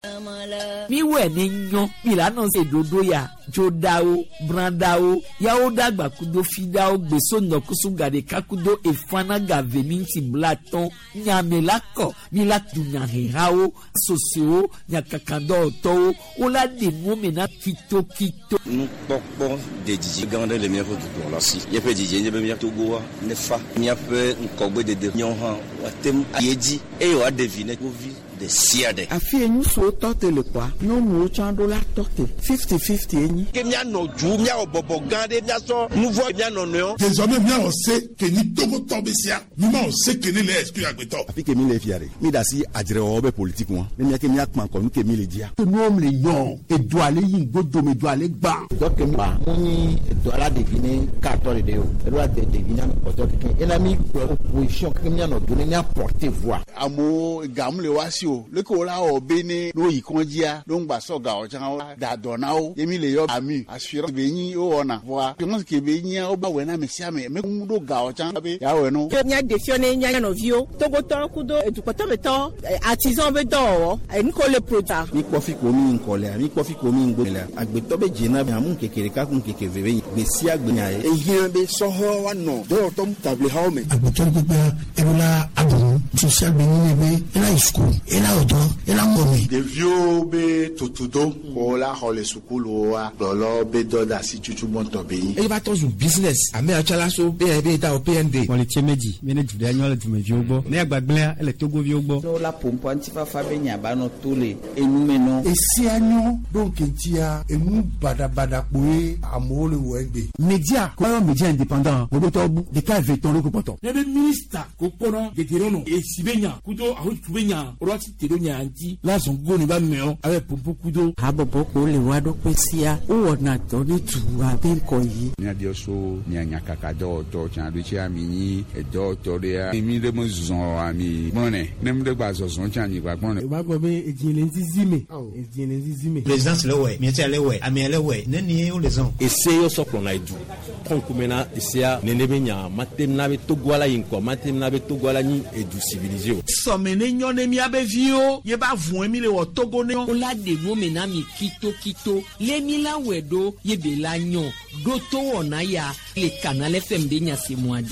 mi wẹ̀ ní yan ìlànà ṣe dodo ya jodawo brandawo yawo dàgbà kudo fidawo gbèsò nọkùsù gàdé kakudo efana gàvé mi ti bla tán nyàmélakọ mi la dunyahirawo sosewo nyakakandọ tọwo o la de mọmẹna kitokito. Nkpɔkpɔ de dzidzi gã aɖe le míaƒe dukɔ la si. Míaƒe dzidzi nye be míaƒe Togoa ne fa míaƒe ŋkɔgbedede nyɔnu hã woatem ayi dzi eye woaɖe vi ne kpovi de sia ɖe. Afi enyusuwo tɔte le kɔa nyɔnuwo tsã ɖo la tɔte 50-50 enyi. Ke míanɔ dzu míawɔ bɔbɔ gã ɖe míasɔ nuvɔ míanɔ nɔewo. Désormais míawɔ se ke ni Togotɔ be sia míawɔ se ke ne le exclu agbetɔ. Afi ke mi le fia de mi da si adzrewɔwɔ be politique wa ne mía ke mía kpã kɔ nu ke mi le dia. Nuwo le yɔ edo ale yi godo me do ale gbã. Dɔke mi ba mo ni edo ala ɖevi ne katɔ de o edo la ɖevi nya kɔtɔ keke ela mi opposition keke mianɔ do ne mía porte voix. Amewo gamu le wa si o leke wo la wɔ be ne no yi kɔndzia no ŋgba sɔ gawɔ tsã wo da dɔ na wo ye mi le yɔ ami assurance be nyi wo wɔna voa assurance ke be nyia wo ba wɔ na me sia me me ŋu do gawɔ tsã be ya wɔ no. Mía defio ne nya nɔviwo Togotɔ kudo edukɔtɔmetɔ artisan be dɔwɔwɔ eniko le prota. Mi kpɔfi ko mi ŋkɔlea mi kpɔfi ko mi ŋgbo lea agbetɔ be dzena be amu keke ɖeka kun keke veve gbesia gbenya ye. Ehiã be sɔhɔ wa nɔ dɔwɔtɔ mu table hawo me. Agbetɔ gbegbe ebola abu social be nyine be ela yi school ela ɔdɔ ela mɔmi. Ɖeviwo be tutudo ko la xɔ le sukulu wa kplɔlɔ be dɔ da si tutu mɔtɔ be yi. Eyi va tɔ zu business ame atsala so be ta o PND. Wọ́n le tiẹ́ méjì mi ne jude anyɔ le dumeviwo gbɔ ne agbagblẽa ele togoviwo gbɔ. N'o la pɔnpɔn ntifafa be nyaba nɔ to le enume nɔ. Esia nyɔ donc ntia enu badabada kpoe amewo le wɔ egbe. Média kɔyɔ média indépendant o bɛ tɔ bu ɖeka eve tɔn ló ko pɔtɔ. Ne bɛ minista ko kpɔnɔ dedero nɔ esi bɛ nya kudo aho tu bɛ nya o ti te do nya ŋti lazɔn go ni ba mɛ o a bɛ pɔnpɔn kudo. Habɔbɔ ko le wa ɖo kpe sia o wɔna tɔ ne tu a bɛ nkɔ yi. Míaɖio so mianyakaka dɔwɔtɔ tsã ɖo tsi ami nyi edɔwɔtɔ ɖea mi ɖe me zɔn ami gbɔnɛ ne mi ɖe gba zɔzɔn tsã anyigba gbɔnɛ. O b'a gbɔ be edzi le ŋtizi me edzi le ŋtizi me. Présidence le wɛ miɛtɛ le wɛ ami le wɛ ne ni o le zɔn. Ese yo sɔkplɔ na edu kɔnkumena esia nene be nya matem na be Togo ala yi ŋkɔ matem na be Togo ala nyi edu civilisé o. Sɔmi ne nyɔ ne mía be viwo ye ba vun mi le wɔ Togo ne. o la de mɔmɛna mi kitokito lemi la wɛ do ye be la nyɔ do to wɔna ya le Canal FM de nya se mo adi.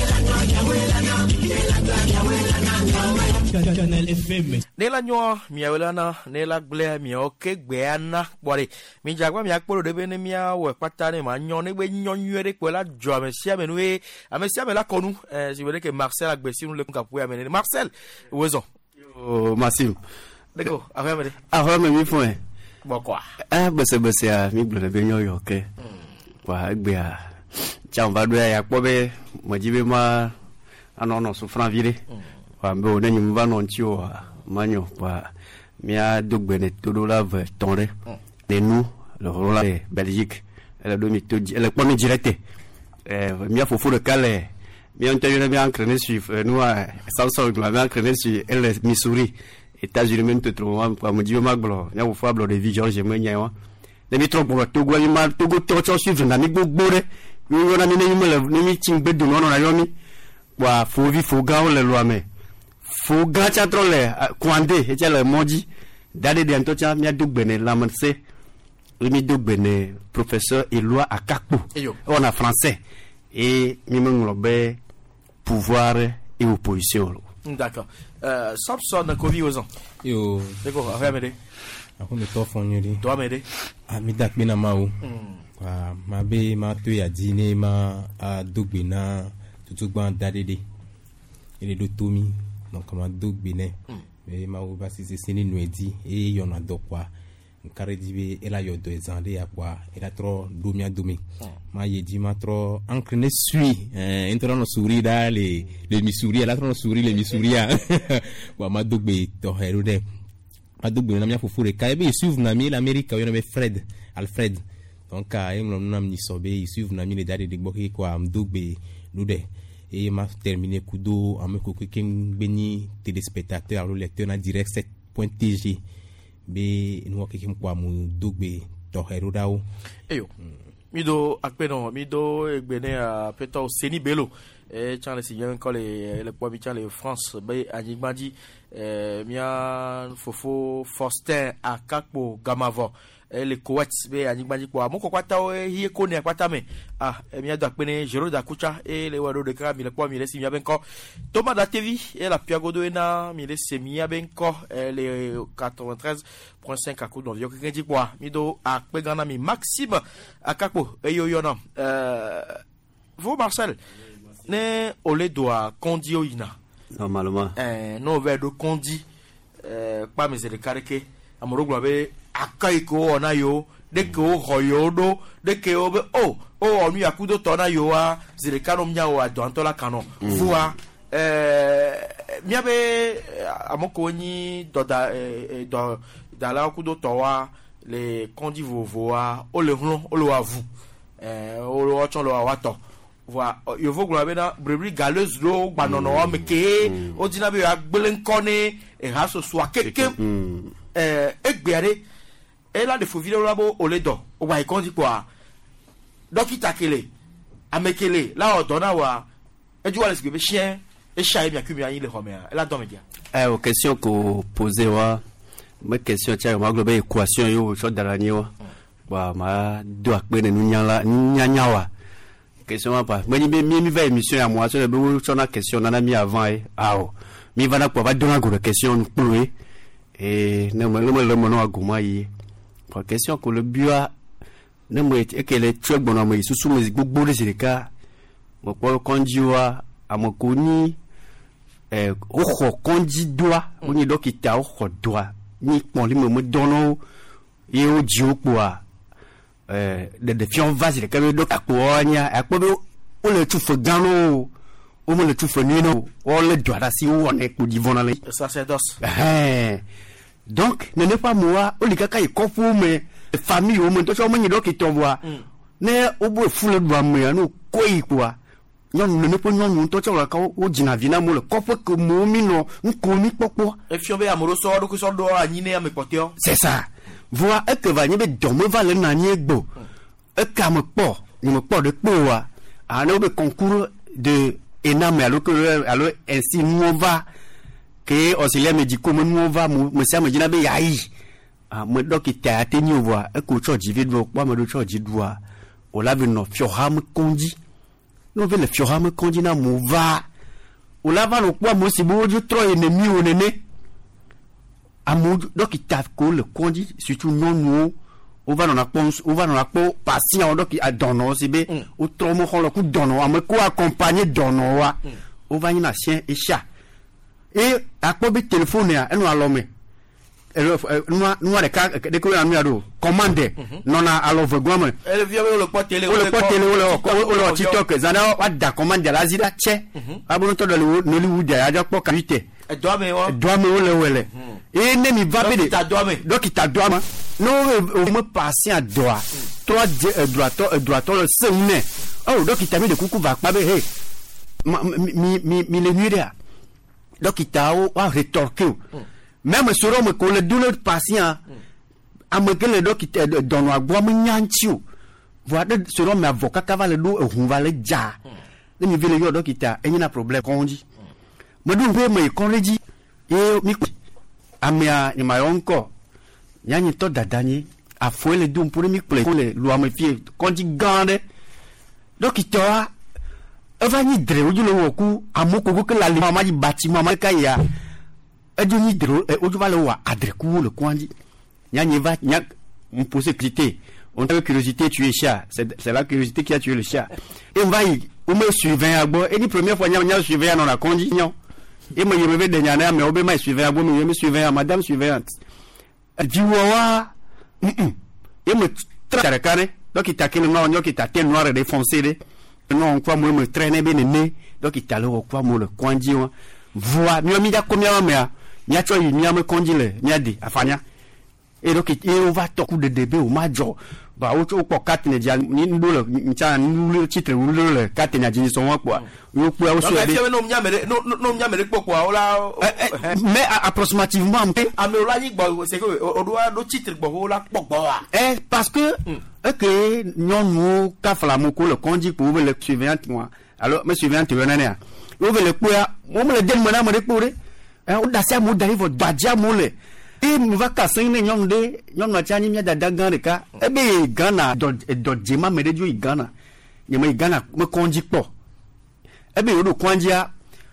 Canal FM. Ne la nyɔ miawelana ne la gblẽ miawo ke gbeana kpɔre mi dzagba mia kpɔɖo ɖe be ne miawɔ kpata ne ma nyɔ ne be nyɔ nyuie ɖe kpɔ la dzɔ ame sia me nue ame sia me la kɔnu si wele ke Marcel agbesinu le kapu ya me ne Marcel wezɔ. O Masim. Deko ahɔ me de. Ahɔ me mi fún ɛ. Bɔkɔa. Bɛsɛbɛsɛ a mi gblɔ ne be nyɔ yɔ ke. Wa egbea tsa va do ya kpɔ be mɔdzi be ma anɔ sufran vi ɖe. Wa be o ne nyi va nɔ ŋuti o ma nyɔ wa mia do gbe ne todo la ve tɔn ɖe. Le nu le hɔrɔn la le Belgique ele do mi to ele kpɔ mi direct. Mia fofo ɖeka le mia ŋutɔ yɔ ne mia entraîné sur nua Samsung mia entraîné sur ele Missouri États-Unis même trop wa mo di ma gblɔ mia fofo agblɔ de vision je me nya wa ne mi trɔ gbɔ Togo mi ma Togo tɔ tsɔ suivre na mi gbogbo ɖe mi yɔ na mi ne mi le ne mi tsi gbe do nɔ na yɔ mi wa fovi fo gãwo le loa me fo gã tsa trɔ le Kouandé etsa le mɔdzi da de ŋutɔ tsa mia do gbe ne lamese mi do gbe ne professeur Eloi Akakpo wɔna français et mi me ŋlɔ be pouvoir et opposition. D'accord. Samson Kovi ozon. Yo. Deko affaire me de. Ako me to fon yori. To me de. A mi dak bina ma o. Ma be ma to ya dine ma a dogbe na tutu gban dadede. Ele do tomi donc ma dogbe ne. Me ma o ba si se ni no edi e yona do kwa. Nkare dibe ela yo do ezande ya kwa ela tro domia domi ma yedi ma tro entraîné sui entro no souri da le Missouri ela tro no souri le Missouri a wa ma dogbe to herude ma dogbe na mia fofure ka be suivre na mi l'Amérique yo na be Alfred donc a em na mi sobe suivre na mi le dade de gboki kwa am dogbe lude et ma terminé kudo am ko ken beni téléspectateur le lecteur na direct 7.tg be nuwa ke kim kwa mu dogbe to herudawo eyo mido akpeno mido egbene a peto seni belo et tiens les signes encore les poids tiens les France ben Anibandi mia Fofo Faustin Akakpo Gamavo le Koweït be Anibandi kwa moko kwata hiye kone kwata me mia do akpene Jero da Kucha et les wado de kra mi le poids mi le signes benko Thomas da TV et la Piagodo ena mi le semia benko les 93.5 à coup d'environ quelqu'un dit quoi mido akpe gana mi Maxime Akakpo eyo yona vous Marcel ne ole doa kondi oina normalement no ve do kondi pa me se de kareke amoroglo be akaiko ona yo de ke o hoyodo de ke o be onu yakudo tona yo a zile kano mnya o adonto la kano voa miabe amoko ni doda do dala kudo towa le kondi vovoa o le hlon o lo avu o lo ochon lo awato voilà yo vo globe na brebri galeuse lo gbanono o meke o dina be agbele nkone e ha so so akeke egbeare e la de fo video labo o le do o wa ikondi kwa dokita kele amekele la o dona wa eju wa le sgbe chien e chai mi akumi ayin le homea e la do media o question ko poser wa ma question tia ma globe equation yo so darani wa ba ma do akpe ne nyanya wa question pas mais mi va émission à moi sur le sur la question on a mis avant mi va na quoi va donner une question pour et ne le mono aguma yi pour question que le bua ne mo et que les trucs bon mo sous mes gbogbo de sika mo ko konjiwa amokoni o konji doa oni dokita o doa ni pon li mo dono e o ji o poa de fion vase de kabe do akonya akobe o le tu fo gano o mo le tu fo nino o le doara si o ne ko di vonale sacerdoce donc ne n'est pas moi o li kaka e kofu me famille o mo to so mo ni do ki to wa ne o bo fule do am ya no koi kwa nyon ne po nyon to so ka o jina vina mo le kofu ko mo mi no nko mi popo e fion be amoroso do ko so do anyine am potio c'est ça voix et que va nibe domo va le nani egbo e ka me po de poa ana be concours de ename alors ainsi nous va que auxiliaire médicaux nous va me ça me dina be yayi me dokita ateni voix e ko cho jive do kwa me do cho jidwa o la ve no fioham kondi no ve le fioham kondi na mo va o la va no kwa mo si bo ju tro ennemi o nene amour donc il t'a le condi surtout non on va dans la ponce on va dans la peau patient donc il a donné c'est bien ou trop mon le coup donné à me quoi accompagner donné on va y chien et chat et à quoi be téléphone et nous allons mais nous les cas de quoi on a do commander non alors vous gomme elle vient le pot télé le TikTok zana wa da commander la zida che abonne to de Hollywood ya ja po qualité doit me le wele et ne mi va be donc il t'a doit non me passer à droit trois droit le semne oh donc il t'a mis de coucou va pas be hey mi le nuit là donc il t'a rétorqué même sur me ko le douleur patient amekele donc il donne à boire me nyanchiu voilà sur me avocat cavale do on va le ja ne mi vele yo donc il t'a un problème konji me do me konji e mi amia ni ma onko nyanyi to dadani a foi le dum pour mi ple le lo me fie konji gande donc il t'a va ni dre oju lo woku amoko ko la li mama ji bâtiment ma kaya edu ni dre oju va le wa adreku le konji nyanyi va nyak me poser critère on a curiosité tuer chat c'est la curiosité qui a tué le chat et on va y on me suivant à boire et ni première fois nya suivant dans la condition et me yeme de nyana mais obe ma suivant à boire me suivant à madame suivante diwa et me traquer donc il taquine non qui t'a tête noire défoncé non quoi moi me traîner bien né donc il t'a le quoi moi le conji voix mi mi da combien mais nya cho yi mi me conji le nya di afanya et donc on va toku de début au major ba o cho ko katine dia ni ndo le ncha ni le titre ou le katine dia so wa quoi yo ku o so de no nyamere pokwa ola mais approximativement ame ola ni gbo c'est que o do titre gbo ola pokbo wa parce que que nyon ka fala mo ko le konji pour le suivant moi alors monsieur vient te venir o vele kpoya mo le dem mana mo de kpore o da sia mo dari vo daja mo le e mo va ka sin ne nyom na chani mi da gan de ka e be Ghana do jema me de jo Ghana ye me Ghana mo konji po e be o do konji a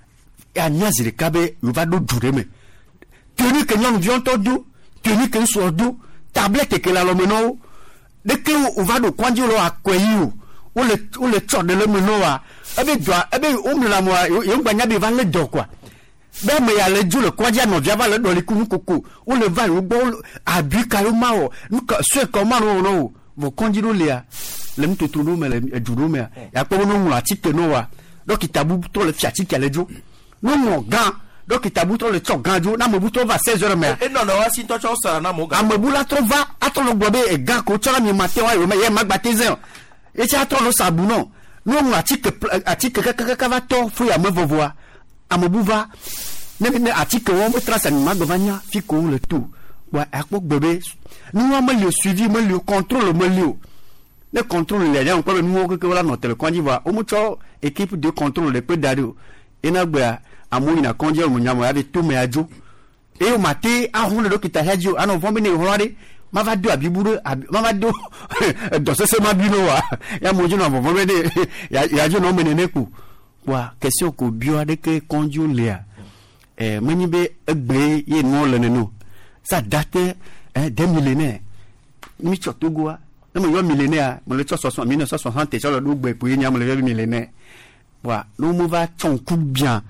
nyazire ka be yo va do dure me tenu que nyom vion to du tenu que so du tablette que la lo meno de que o va do konji lo akweyi o le tso de le meno wa ebe umla mo yo gbanya be van le do quoi be me ya le ju le kwaja no via va le do le kunu koko o le va yo gbo abi ka yo ma o nuka so ko ma no vo konjiro le ya le mto tulu me le juru me ya ko no mu atike no wa do kitabu to le fiati ke le ju no mo gan do kitabu to le tso gan ju na mo bu to va 16h me e no wa sin to cho sara na mo gan amebu la to va atolo gbo be e gan ko tso mi ma te wa yo me ye magba tezen e ti atolo sabu no no mu atike kaka va to fu ya me vovoa amobuva ne atike wo mo trace ni magvanya fiko le tout wa akpo gbebe nous on le suivi me le contrôle me le contrôle les gens ko nous ko la no tele konji va o mo cho équipe de contrôle de peu dario ina gba amoni na konji o mo nyamo ya de to me ajo e o mate ahun le dokita hajo ano vombe ne horade ma va do abiburu ma va do do se ma bino wa ya mo jino vombe de ya jo no menene ku wa question ko bio de ke konji le mani be egbe ye no le no ça date des millénaires mi chotogo na mo yo millénaire mo le 1960 so le gbe po ye nyam le millénaire wa no mo va tonku bien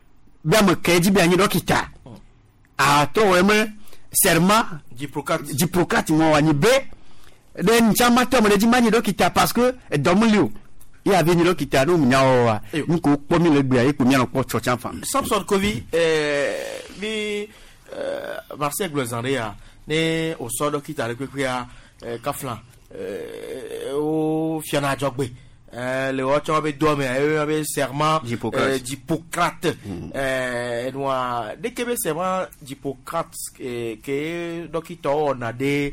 me keji bien ni dokita a to we me serment diplocate mo wa ni be den chama to mo le di mani dokita parce que domulio il y avait ni dokita no mnyawa ni ko po mi le gbe aye ko mi an po church enfant Samson Kovi mi Marcel Glozandria ne o so dokita le kwekwa kaflan o fiana jogbe le ocho be do me be serment d'Hippocrate noa de que be serment d'Hippocrate que dokita on a de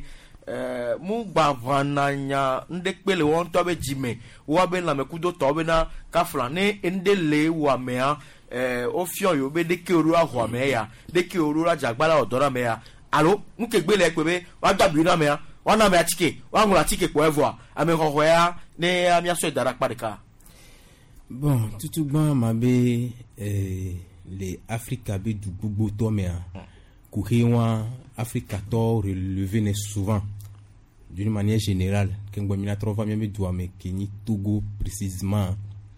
mu gbavananya ndekpele won to be jime wo be na mekudo to be na kaflan ne ndele wa mea o fion yo be de ke oru ahwa me ya de ke oru ajagbala odora me ya alo mu ke gbele pebe wa gbabi na me ya wa na me atike wa ngura atike po evoa ame hoho ya ne amia so dara padika bon tutu gban ma be les Africa be du gbogbo to me ya ku hewa Africa to relever ne souvent d'une manière générale kengbo mina trova me do ame Kenya Togo précisément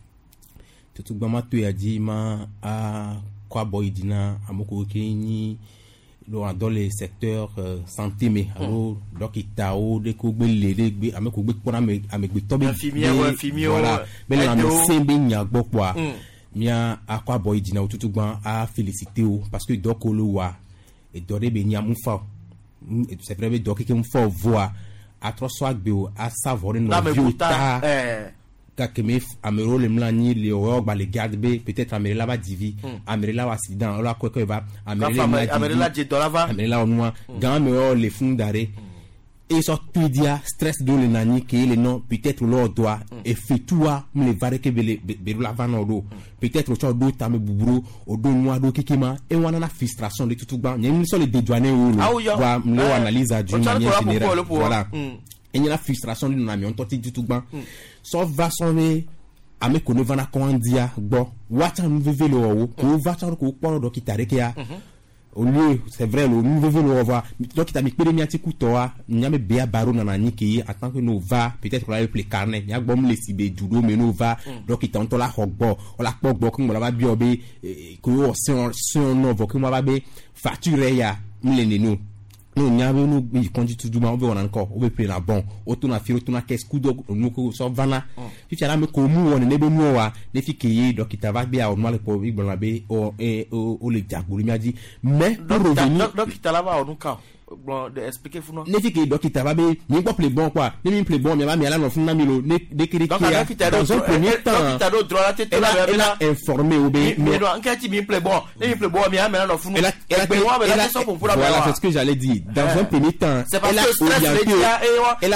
tutu gbama to ya di ma a kwa boydina amoko Kenya dans les secteurs santé mais alors donc itao de ko gbele de ameko gbe pona me amegbe to be voilà ben la me sembe nya gbo kwa mia akwa boydina tutu gban a féliciter o parce que donc o lo wa et dore be nya mufa c'est vrai donc que mufa voix a trop soit gbe o a savoir no viota kakeme amero le mlani le o gba le garde be peut-être amere la ba divi amere la accident la ko va amere la je dolava amere la onwa gan me o le fun dare et so tudia stress de le nani que le non peut-être lo doit et fait toi me le vare que be la va no do peut-être o cho do ta me buburu o do nwa do kikima et wana na frustration de tout gban ni so le dédouaner ou va me lo analyse à d'une manière générale voilà et il y a la frustration de nami on toti du tout gban so va sonner ame ko no vana ko andia gbo wacha mveve lo ko vacha ko pon do kitare ke ya au lieu c'est vrai le mveve lo va donc ta mi pere mi ati kutoa nyame bea baro na ni ke en tant que no va peut-être la le carnet ya gbo me le sibe judo me no va donc il tonto la hogbo o la pogbo ko mo la ba bi obe ko o son no vo ko mo ba be facture ya mle no no nyabe no bi konji tudu ma obe wona nko obe pe na bon o to na firo to na keskudo no ko so vana fi tiara me ko mu wona ne be mu wa ne fi keye dokita va be a o male po igbo na be o le jagburu mi aji mais dokita la va onu ka bon de expliquer fou non ne fi ke dokita ba be mi ko play bon quoi ni mi play bon mi ba mi ala no fun na mi lo ne de kiri donc kia dans un premier temps dokita do droit la tête là informé ou be mais non enquête mi play bon ni mi play bon mi ala no fun voilà c'est ce que j'allais dire dans un premier temps elle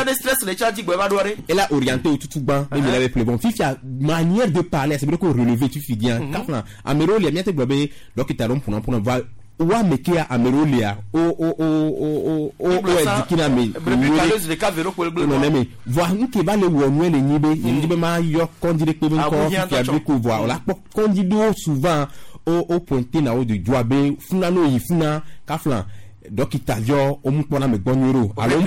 a orienté au tout ban et il avait play bon fifi manière de parler c'est bien qu'on relever tu fais bien quand amero les miette globe dokita rom pour voir wa mekia amerolia o edikina me le cas vélo pour le bleu non mais voir nous qui va le wonwe le nyibe ma yo kondire pe ben ko fi abi ko voir la kondido souvent au pointer na o de joabe funa no yifuna kaflan dokita yo o mu pona me gbonyoro alo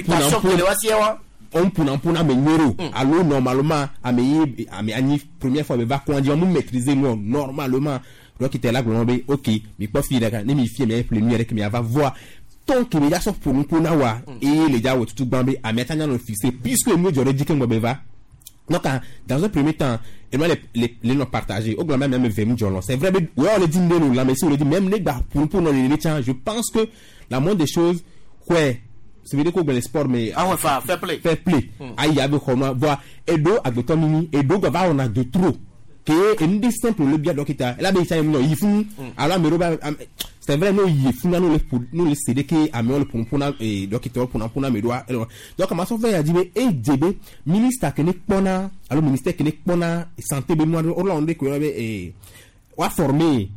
mpuna me nyoro alo normalement ami ani première fois me va conduire mu maîtriser moi normalement donc il était là globe OK mi pas fi daga ni mi fi me play nuit avec mi va voir ton que ya so pour mpuna wa et les gars tout bambe ametanya no fixer puisque nous j'aurais dit que moi va donc dans un premier temps et moi les non partagé au grand même VM John c'est vrai ouais on le dit nous là mais si on le dit même les gars pour non les tiens je pense que la moindre des choses ouais c'est veut dire qu'on le sport mais fair play aïe avec comment voir edo agbotomini edo va on a de trop que une des simple le bien dokita là ben ça non il faut alors mais c'est vrai non il faut nous le céder que amel pour et dokita pour na me doit donc ma so fait a dit mais et db ministre que ne pona alors ministère que ne pona santé be moi Hollande ko et wa former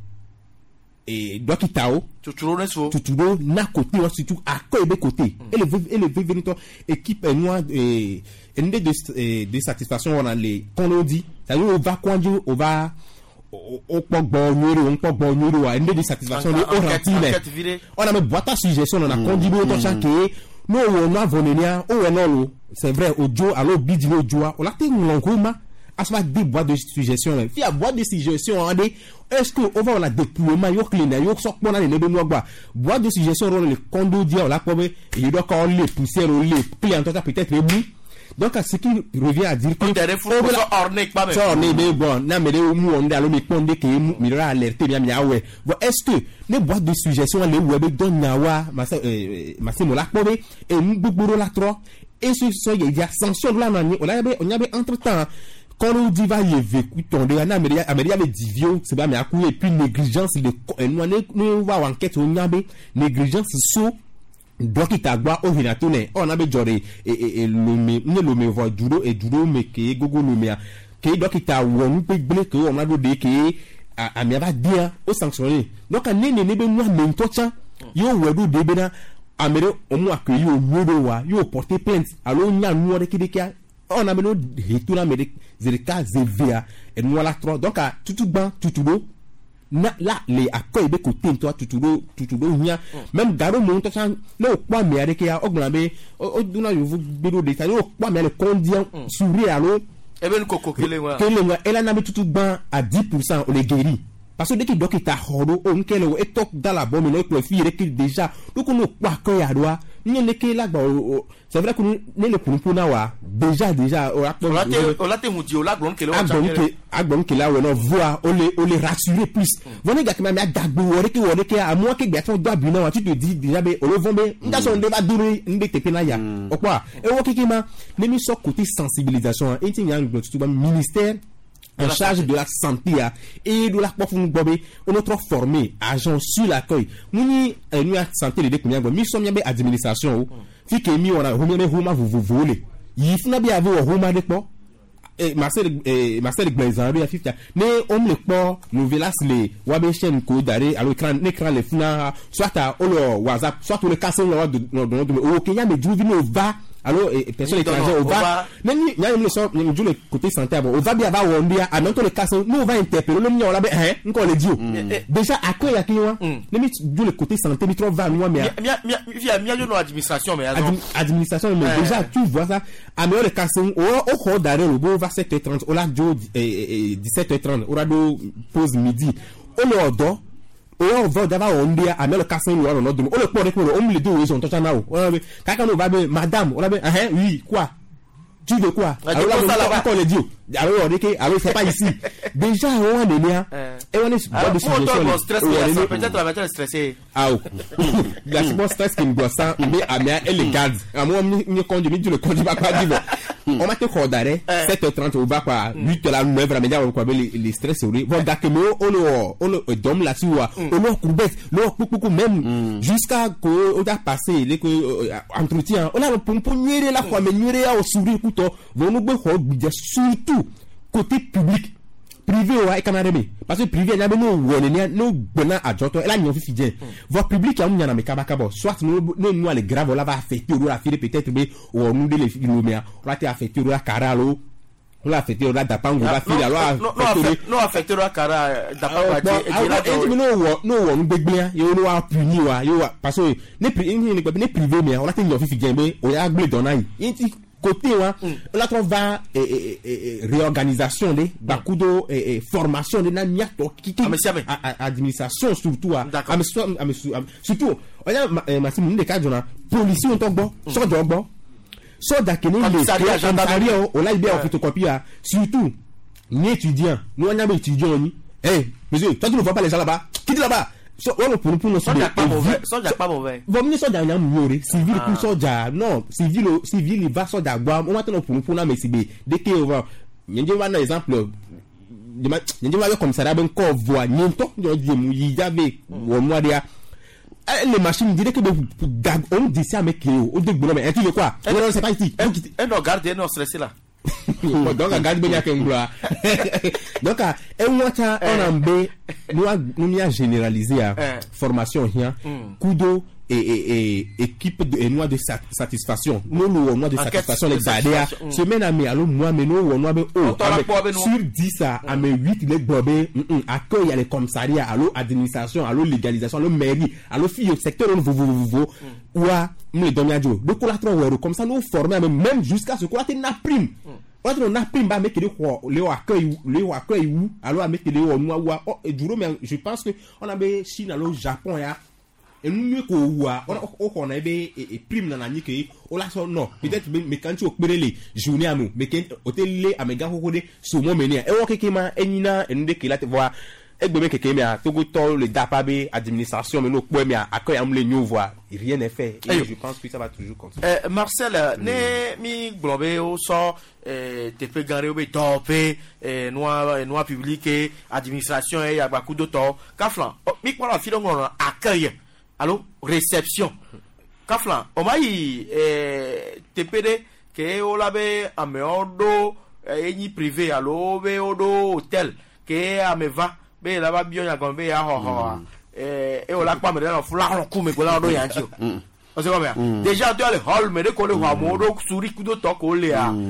et dokitao tuturo na côté ou surtout à côté côté et le venir équipe noire et une de satisfaction on a les qu'on nous dit ça on va conduire on va on peut bonheur à une de satisfaction on a même boîte à suggestion on a conduit autant chaque nous on a venir oh non c'est vrai audio alors bidino joa on a té ngoma asma des boîtes de suggestion là fi a boîte de suggestion on dit est-ce que on va on a déploiement yo clean yo so pona le be mo gba boîte de suggestion on le condo dia on la pobe et il doit quand les poussières les clients peut-être ébloui donc à ce qui revient à dire que ça on est bon na me de mu on da lo me ponde que mi ra alerter bien mi awe bon est-ce que les boîtes de suggestion les web don nawa masa mo la pobe et mu gbogboro la trop et ce sont il y a sanction là on avait entre temps quand on dit va y écouter on a Amélia les divio c'est pas mais à coup et puis négligence nous va enquête on a négligence so dokita gba ohinatone on a be jore et le me voit duro et duro me ke gogo no me ke dokita won pe gbele ke on a do de ke ami va dia o sanctionner donc nene ne be no me tocha yo wedu de be na amere o mu akyi o nyodo wa yo porter plainte alo nya no de kidika on a meno hituna me zerika zevia et nous la trop donc à tout ban tout na là les accueil be côté toi tout nya même garo mon to chan no kwa me areke ya oglabe o duna yo bedo de ta yo kwa me le condition sourire alo e ben koko kelenwa elle na me tout ban à 10% on les guéri parce que dès qu'il dokita hodo on kele o etok dans la bombe no ko fi reke déjà donc on kwa ko ya doa ni ne ke la gba c'est vrai que ne le pour na wa déjà on l'a te mudi o la glon kele o agbon kele wa no voix on les rassurer plus voni ga kema me dagbo wore ke a mo ke gbe ton do abi na wa tu te dis déjà be o lo von be nda so nde ba duru nde tepe na ya o kwa e wo kikima ne mi so côté sensibilisation et tin yang tout ba ministère en charge de la santé et de la profondeur bobé on est trop formé agent sur l'accueil nous santé de combien mi sommes bien administration fi que mi on a homa vous voler il faut bien avoir homa de quoi et Marcel Glazan a fifia mais on le pas nouvelles les wabe chaîne ko dare à l'écran les funa soit à WhatsApp soit le casser le OK ya me juvino va alors personne étrangère on va même il y a le côté santé bon on va bien avoir on dia à non le casser nous on va interpeller le mien on la encore le dio déjà accueil à qui moi même le côté santé mi trop va moi mais il no administration mais administration mais déjà tu vois ça à meilleur le casser au d'arrêt le beau va 7h30 on la 17h30 on a do pause midi on le ordre on va d'avoir on dit à le casser le on le port on le deux ils sont touchant là on kaka no va madame on oui quoi tu veux quoi? Alors là, on le dit. Alors on dit que alors c'est pas ici. Déjà on a donné et on est pas de suggestion. Peut-être la matière stressée. Ah oui. La super stress qui me doit ça mais à moi elle les garde. À moi me conduit le conduit pas dire on m'a te corde d'arrêt 7h30 au bas quoi 8h là 9h média on quoi les stress on va que on dorme là-dessus on courbette le même jusqu'à que on a passé les entretien on a le pomponnier là quoi mais au sourire couteau vont nous surtout côté public privé ouais canarebe parce que privé n'a no wonenia no bona adjoto ela nyon fifidien voie public ya munya na mekabaka bo soit no les grave là va affecter ou la fille peut-être be ou nous de les filomia on va te affecter ou la caralo on l'a affecter ou la dapango va fille alors non affecter ou la cara dapango no on begbia yo no a puni wa yo parce que ne privé mais on la te nyon fifidien be o ya gble donai côté là on va réorganisation de bakudo formation de na miato qui administration surtout surtout on a maximum de cadre police on tombe so dogbo so dakene le commissariat on l'a bien en photocopie surtout ni étudiant nous on a des étudiants ni monsieur toi tu ne vois pas les gens là-bas quitte là-bas so on pour nous soja pas mauvais bon ni soja na mure civil pour soja non civil va soja gba on attend pour na mesibe dès que on va nje va un exemple nje va commissariat ben ko voix nyento nje mu yave wo mo dia les machines dirait que on dit ça avec on dit bon mais tu veux quoi on sait pas ici on regarde non stressé là donc regarde bien qu'un donc on a mbé nous a généralisé formation hier kudo et équipe de noix de satisfaction nous noix de satisfaction les badea semaine ami allo moi mais nous on a sur 10 à 8 les bobé accueil les commissariats allo administration allo légalisation allo mairie allo fille au secteur vous ouah nous les domiadio donc on la trouve comme ça nous former même jusqu'à ce qu'on a une prime on a prime ba mettre le accueil où alors mettre le noix et duro mais je pense que on a be Chine allo Japon ya et nous ko wa on a be prime na ni ke o la so non peut-être mais quand tu opérer les journée amu mais hôtel les amega ko de so mo menia e wo kekema enina ende ke la te voir egbe keke mia togo to le dapabe administration mais no po mia accueil am le new voir rien n'est fait et je pense que ça va toujours continuer. Marcel ne mi globe o so te pe gare o be topé noa public administration et abaku do to kaflan mi kwa la fi don accueil allo réception kaflan o mai TPD ke o la be ameodo eni privé allo be odo hôtel ke ameva be la ba bien ya gon be ya ho et on l'a pas me dans fula ko me ko la do ya ji o se comme déjà tu as le hall me de ko le wa mo do suri ku do to ko le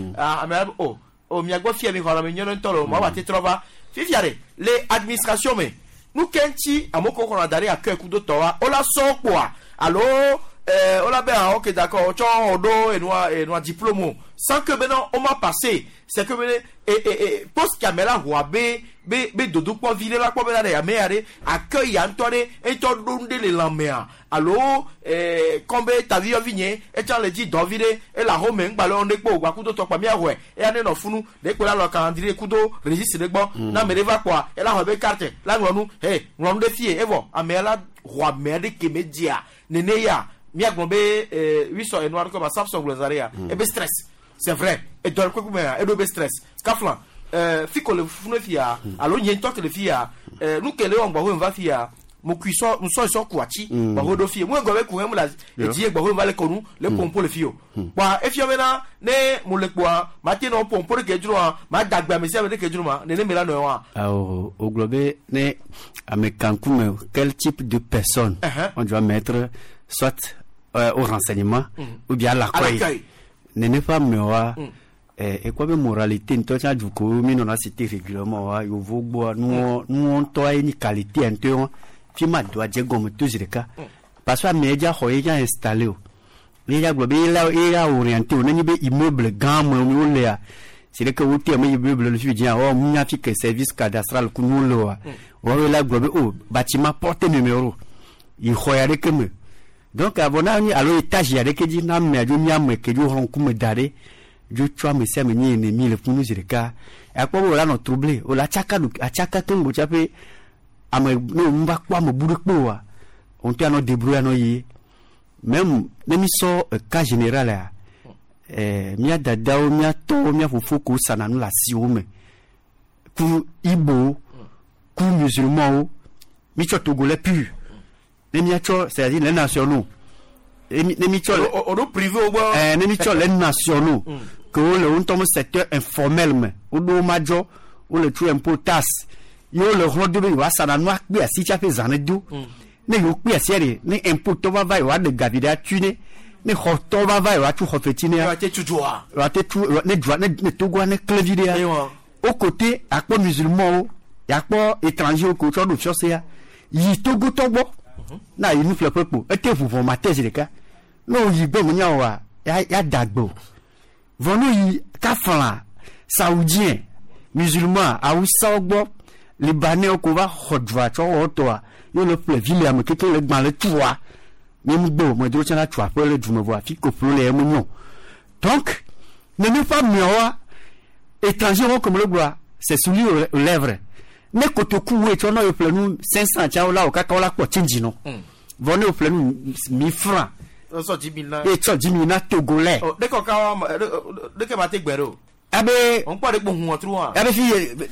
o mi agbo fie mi ko la me nyon ntoro ma wa te trova fifiare les administration me nous kenti amoko ko na dari accueil ku do to wa o la so po allo on l'a bien OK d'accord o cho odo et noa diplôme sans que maintenant on m'a passé c'est que et poste caméra roi be dodo po vile la po bela ya meare accueil antore et to donde le lamea allo combe ta vie vigné et tu le dit dovide et la home ngbalon de po gba kudo to pa mi awe e ane no funu de pe la lo kan dire kudo registre de gbo na me va quoi et la hobe carte la ngonu ngonu de fie evo amela roi merde ke media nene ya mi agbombe 800 et noir comme Samsung Blazaria et be stress c'est vrai et donc quoi comme et do be stress kaflan fiko le funu fia allo nyen to le fia nous kele on gbo va fia mo kuiso mo so kuachi ba hodo fie mo gbo be ku hem la e die gbo va le konu le pompo le fio ba e fio mena ne mo le kwa ma ti no pompo ke juro ma dagba me se be ke juro ma ne me la no wa au globe ne amekankume quel type de personne on doit mettre soit au renseignement ou bien à l'accueil n'est pas mewa et quoi de moralité ne t'a du coup mais on a cité régulièrement wa yo vogbo nous on toi une qualité interne fi ma doit dire comme tous les cas parce que média hoya installé il y a globe il a orienté on a des immeubles gamme on là c'est que vous t'aimez immeuble le fi dire oh mon affiche service cadastral ku nous là on là globe bâtiment porte numéro il hoya de comme donc abona ni alo étage ya de ke di na me adu nya me ke du hon ku me dare je twa me sia me ni ennemi le pour nous zirika ya kwa bo la no troublé o la chaka tongo chape ame no mba kwa mo buru kwa on te no débrouiller no yi même nemi so cas général là mia dadao mia to mia fofoko sana no la siome ku ibo ku musulman mi cho togolais pur nemi cho c'est-à-dire les nationaux nemi cho on privé au bois nemi cho les nationaux que le on tombe secteur informel mais o do majo o le tu impôt taxe yo le rodo be wa sana no akpe asi cha pe zanedo ne yo kpe asi ne impôt to va wa de gavida tune ne hoto va wa tu hofetine wa te tujua wa te tu ne droit ne togwa ne clevidia au côté akpo musulman ya akpo étranger au côté do fiose ya yi togo togo na yi nu flepepo ete fufu matezi de ka no yi be munya wa ya dagbo vonu yi kafala saoudien musulman awusa ogbo libanais ko va hodwa cho otoa yo le ple ville am ke le gban le toa même bo mo dro chana toa pe le djume vo afi ko pro le munyo donc ne me pas miwa étranger comme le bois c'est sous lui aux lèvres ne kotoku we cho no yo ple nu 500 cha ola o ka la ko tinji no vonu o ple nu 1000 francs so 10 000 na e cho 10 000 na togolais de ko ka de ke ba te gbero abe on pa de gbon won tru wa abe fi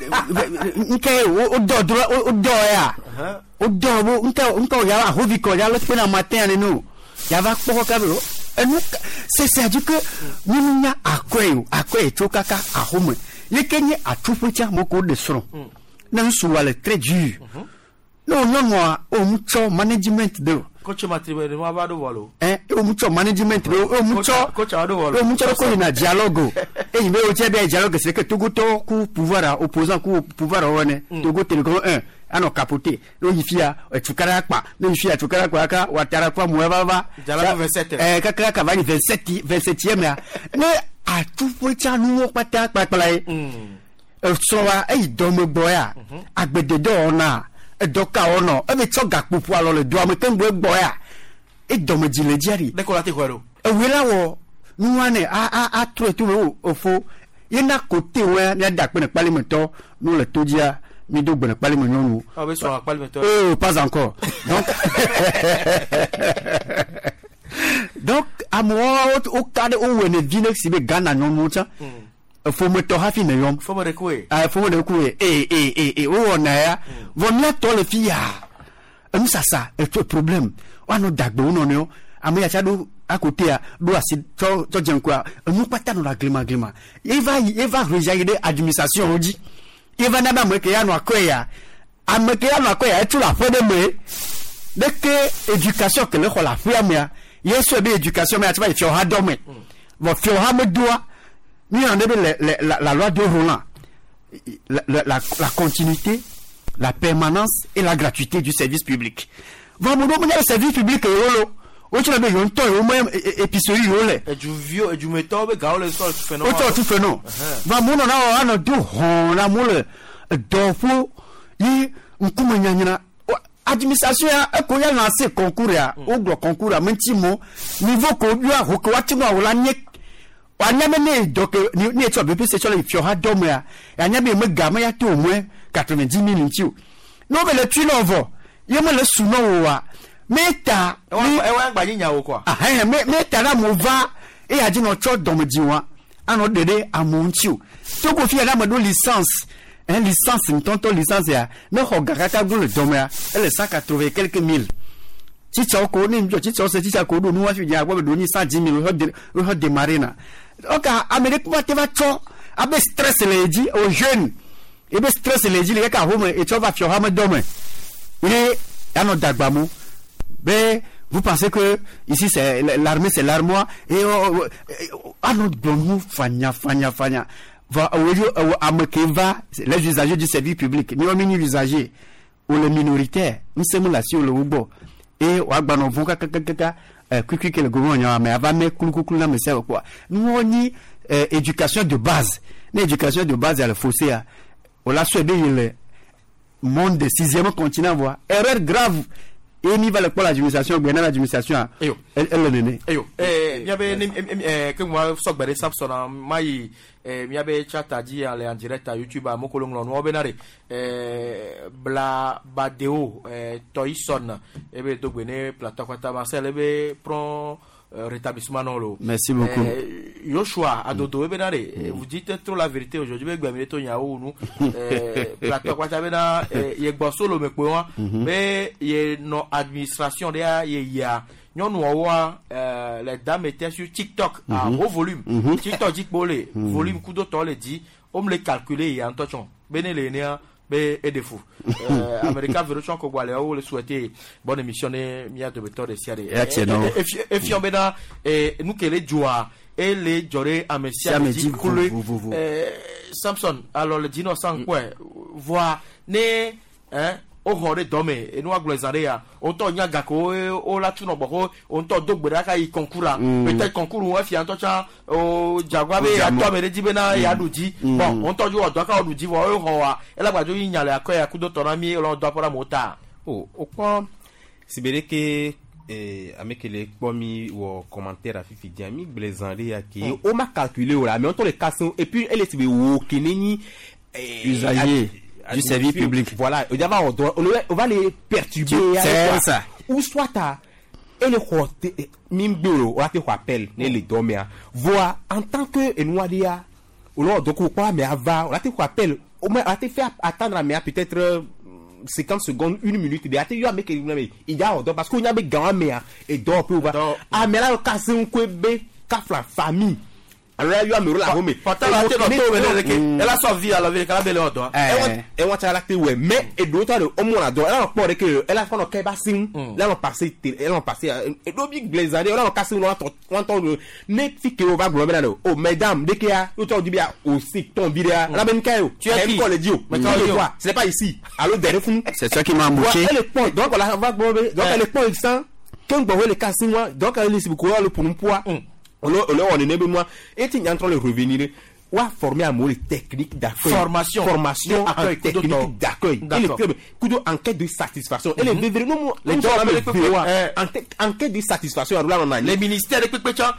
nke o do ya o do bo nke ya wa hovi ko ya le pe na matin ni no ya va poko ka bro enu c'est dire que ni nya akwe to kaka ahome ye kenye atufu cha moko de soro na nsu wale très dur no moi o mucho management de coach matribe no abado walo o mucho management o mucho coach ado walo o mucho ko na dialogue e yime o chebe dialogue c'est que togo to ku pouvoir opposant ku pouvoir one togo telekom 1 ano capoter no yifia tukara kwa no yifia tukara kwa ka watara kwa mueva dialogue 27 kaka ka va 27e ya ne a tout pour cha nu pata play so wa e domo boya agbede do ona doka ono e be choga pupu alo le do ametembo egboya e domo jile jari de ko lati kwero e welawo nuwane a tretu ofo yena côté we ya da pe parlement nous le todia mi do gbene parlement nous ah be so parlement pas encore donc à moi au cadre où on est venu si be Ghana non monta faut me to hafi na yom faut me recouer faut me recouer o na ya vomia to le fia ça est problème on no dagbo no no amoya cha do à côté do asi to jenkwa mu pata no la glima il va rejaillir administration oji il va na ba mo ke ya no akoya ameke ya no akoya tu la fo de me de que éducation que le la fia me yeso be éducation me ati ba fi o ha do me vo fi o ha me doa ni en la loi de Roland la continuité, la permanence et la gratuité du service public. Vraiment le service public o tu la be yon to o mo épicerie yo le e du vieux et du méthode be ga o le so phénomène o to phénomène vraiment na na do hon la mo le do fo yi nkuma nyanyina administration ya ko ya lancer concours ya o gro concours a mentimo niveau ko bi a ho ko wati no wala nye wanyame donc ni eto be pese chola ifio ha dom ya anyame me gama ya to mwe 90,000 ntiu no be le tu no vo yeme le suno wa meta e wa gba yinya wo kwa meta na mo va e ya ji no cho dom jiwa ano dede amontiu to ko fi na mo do licence licence ntonto licence ya no ho gakata go le dom ya elle 180 quelques mille ti cho ko ni njo ti cho se ti cha ko do nu wa fi ya gbo do ni 110,000 ho démarrer na oka Amérique va te va cho abe stress les dit aux jeunes et be stress les dit les ka home et tu va fi ha me dome et ano dagbamo be vous pensez que ici c'est l'armée c'est l'armoire et ano blonu fanya va au amekeva les usagers du service public ni o mini usagers ou les minoritaires nous sommes là sur le ubo et wa gba no fun kaka que le gouvernement mais avant mais kulu na me c'est quoi nous on ni éducation de base l'éducation de base à le fossé on l'a souhaité le monde de 6e continent voir erreur grave et mi va le pour l'administration bien l'administration elle le nene ayo mi abe que moi sok bere sapsona mai mi abe chata di ale en direct à YouTube à mokolonglo no benare bla badeo toison ebe dogbene plateau kwata Marcel ebe prend rétablissement non lo. Merci beaucoup. Yoshua adodo benare vous dites trop la vérité aujourd'hui be gbemi to nyawo nu plateau kwata bena ye gbo solo me pe won mais ye no administration dia ye ya nyonu owa les dames étaient sur TikTok à haut volume. TikTok dit bolé volume coup d'auto le dit on me le calculer et en touchant benele ne be edefu America version ko gwale o le souhaiter bonne émission ne mia de beto de siare et fion bena nous que les joie et les jore amesia dit coule Samson alors le dino sans quoi voir ne hein o hore dome enu aglezarea on to nyaga ko o la tuno boko on to dogbera ka i concours peut-être concours o fi antocha o jagwabe ya to mere dibena ya duji bon on to jo odo ka oduji wo o ho wa elagbajo yinyale akoya kudo tora mi o do apora mota o kwa sibere ke amekele kpomi wo commentaire à fifi diami blezanria ki o ma calculer o la mais on to le casse et puis elle est wo keneni usager du service public. Voilà, on va les perturber. C'est ça. Ou soit et le mimbiro, on a fait appel, les domères. Voir en tant que Noadia, ou l'on donc quoi, mais avant, on a fait appel, on a fait attendre, mais peut-être 50 secondes, 1 minute, mais il y a il y a parce qu'on y a des grands mères et d'or pour voir. Ah, mais là, on casse un peu, la famille. Alors yo amiro la home patala te no to wele ke ela so via la vele kala bele odo e won ta la te we mais e do to o mo na do ela no pore ke ela fa no ke ba sin la no passer ela no passer e do big blazade ela no kasin no to ne fike o va globe na o mesdames de ke ya o to di bia o si ton bia la ben kayo tu es ko le dio mais quoi ce n'est pas ici allo derrière fou c'est ça qui m'a embauché donc la va globe donc elle est point sans quand bo le kasin donc elle est beaucoup le pour un poids on est né moi et tu es en train de revenir ou à former à les techniques d'accueil formation en technique d'accueil et les clubs kudo enquête de satisfaction et les vraiment les gens enquête de satisfaction les ministères de pépecha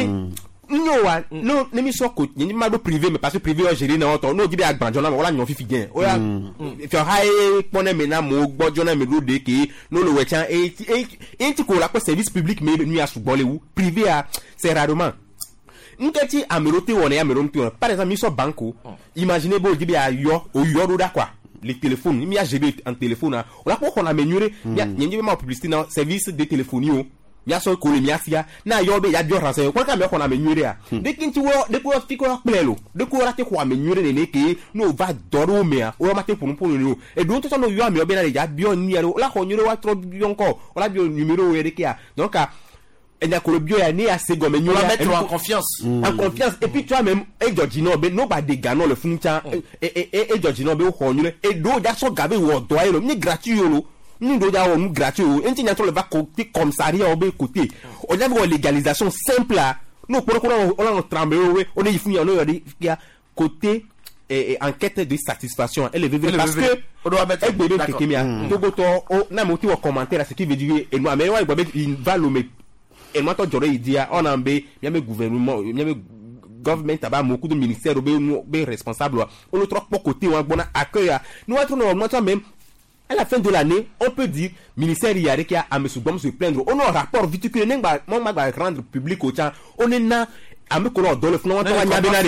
non l'émission coach ni ma do privé mais parce que privé géré na auto no dibi agbanjo na wala nyon fifi gen o ya if you high pone me na mo gbojo na me lo de ke no lo wechan et ti ko la ko service public mais nu asugbo lewu privé a c'est rarement nketi amerote wona ya meronte par exemple mi so banco imaginez bo dibi a yo o yo do da kwa les téléphones mi a géré en téléphone on la ko on améliorer nyi ma publicité na service de téléphonie o ya so ko le miasia na yo be ya bio renseigner ko ka me ko na menyure a de kinti wo de ko fi ko plelo de ko rate ko menyure ne ke no va doro me a o ma te punu no e do to no yo me obe na ya bio ni ya la ko nyure wa tro bio nko o la bio numéro e de ke a donc a enya ko bio ya ni a se go menyure mettre en confiance et puis toi même e Georgino be no ba de gano le funcha e Georgino be ho nyure e do ja so gabe wo do ayo ni gratuit yo nous doit nous gratuit enti nyantro le va côté commissariat au be côté on a une légalisation simple là nous pour on tremble on est fini on a côté enquête de satisfaction elle est parce que on doit mettre bébé kekemia togoto na moti au commentaire ce qui veut dire et moi mais il va le mettre et moi to jore idia on ambe ya me gouvernement ya me government aba beaucoup de ministères be responsable on le trop côté on bon accueil nous être normalement même à la fin de l'année, on peut dire ministère Yari qui a à se plaindre. On a un rapport viticule, on va rendre public au temps. On est là, à me coller dans le fond, on va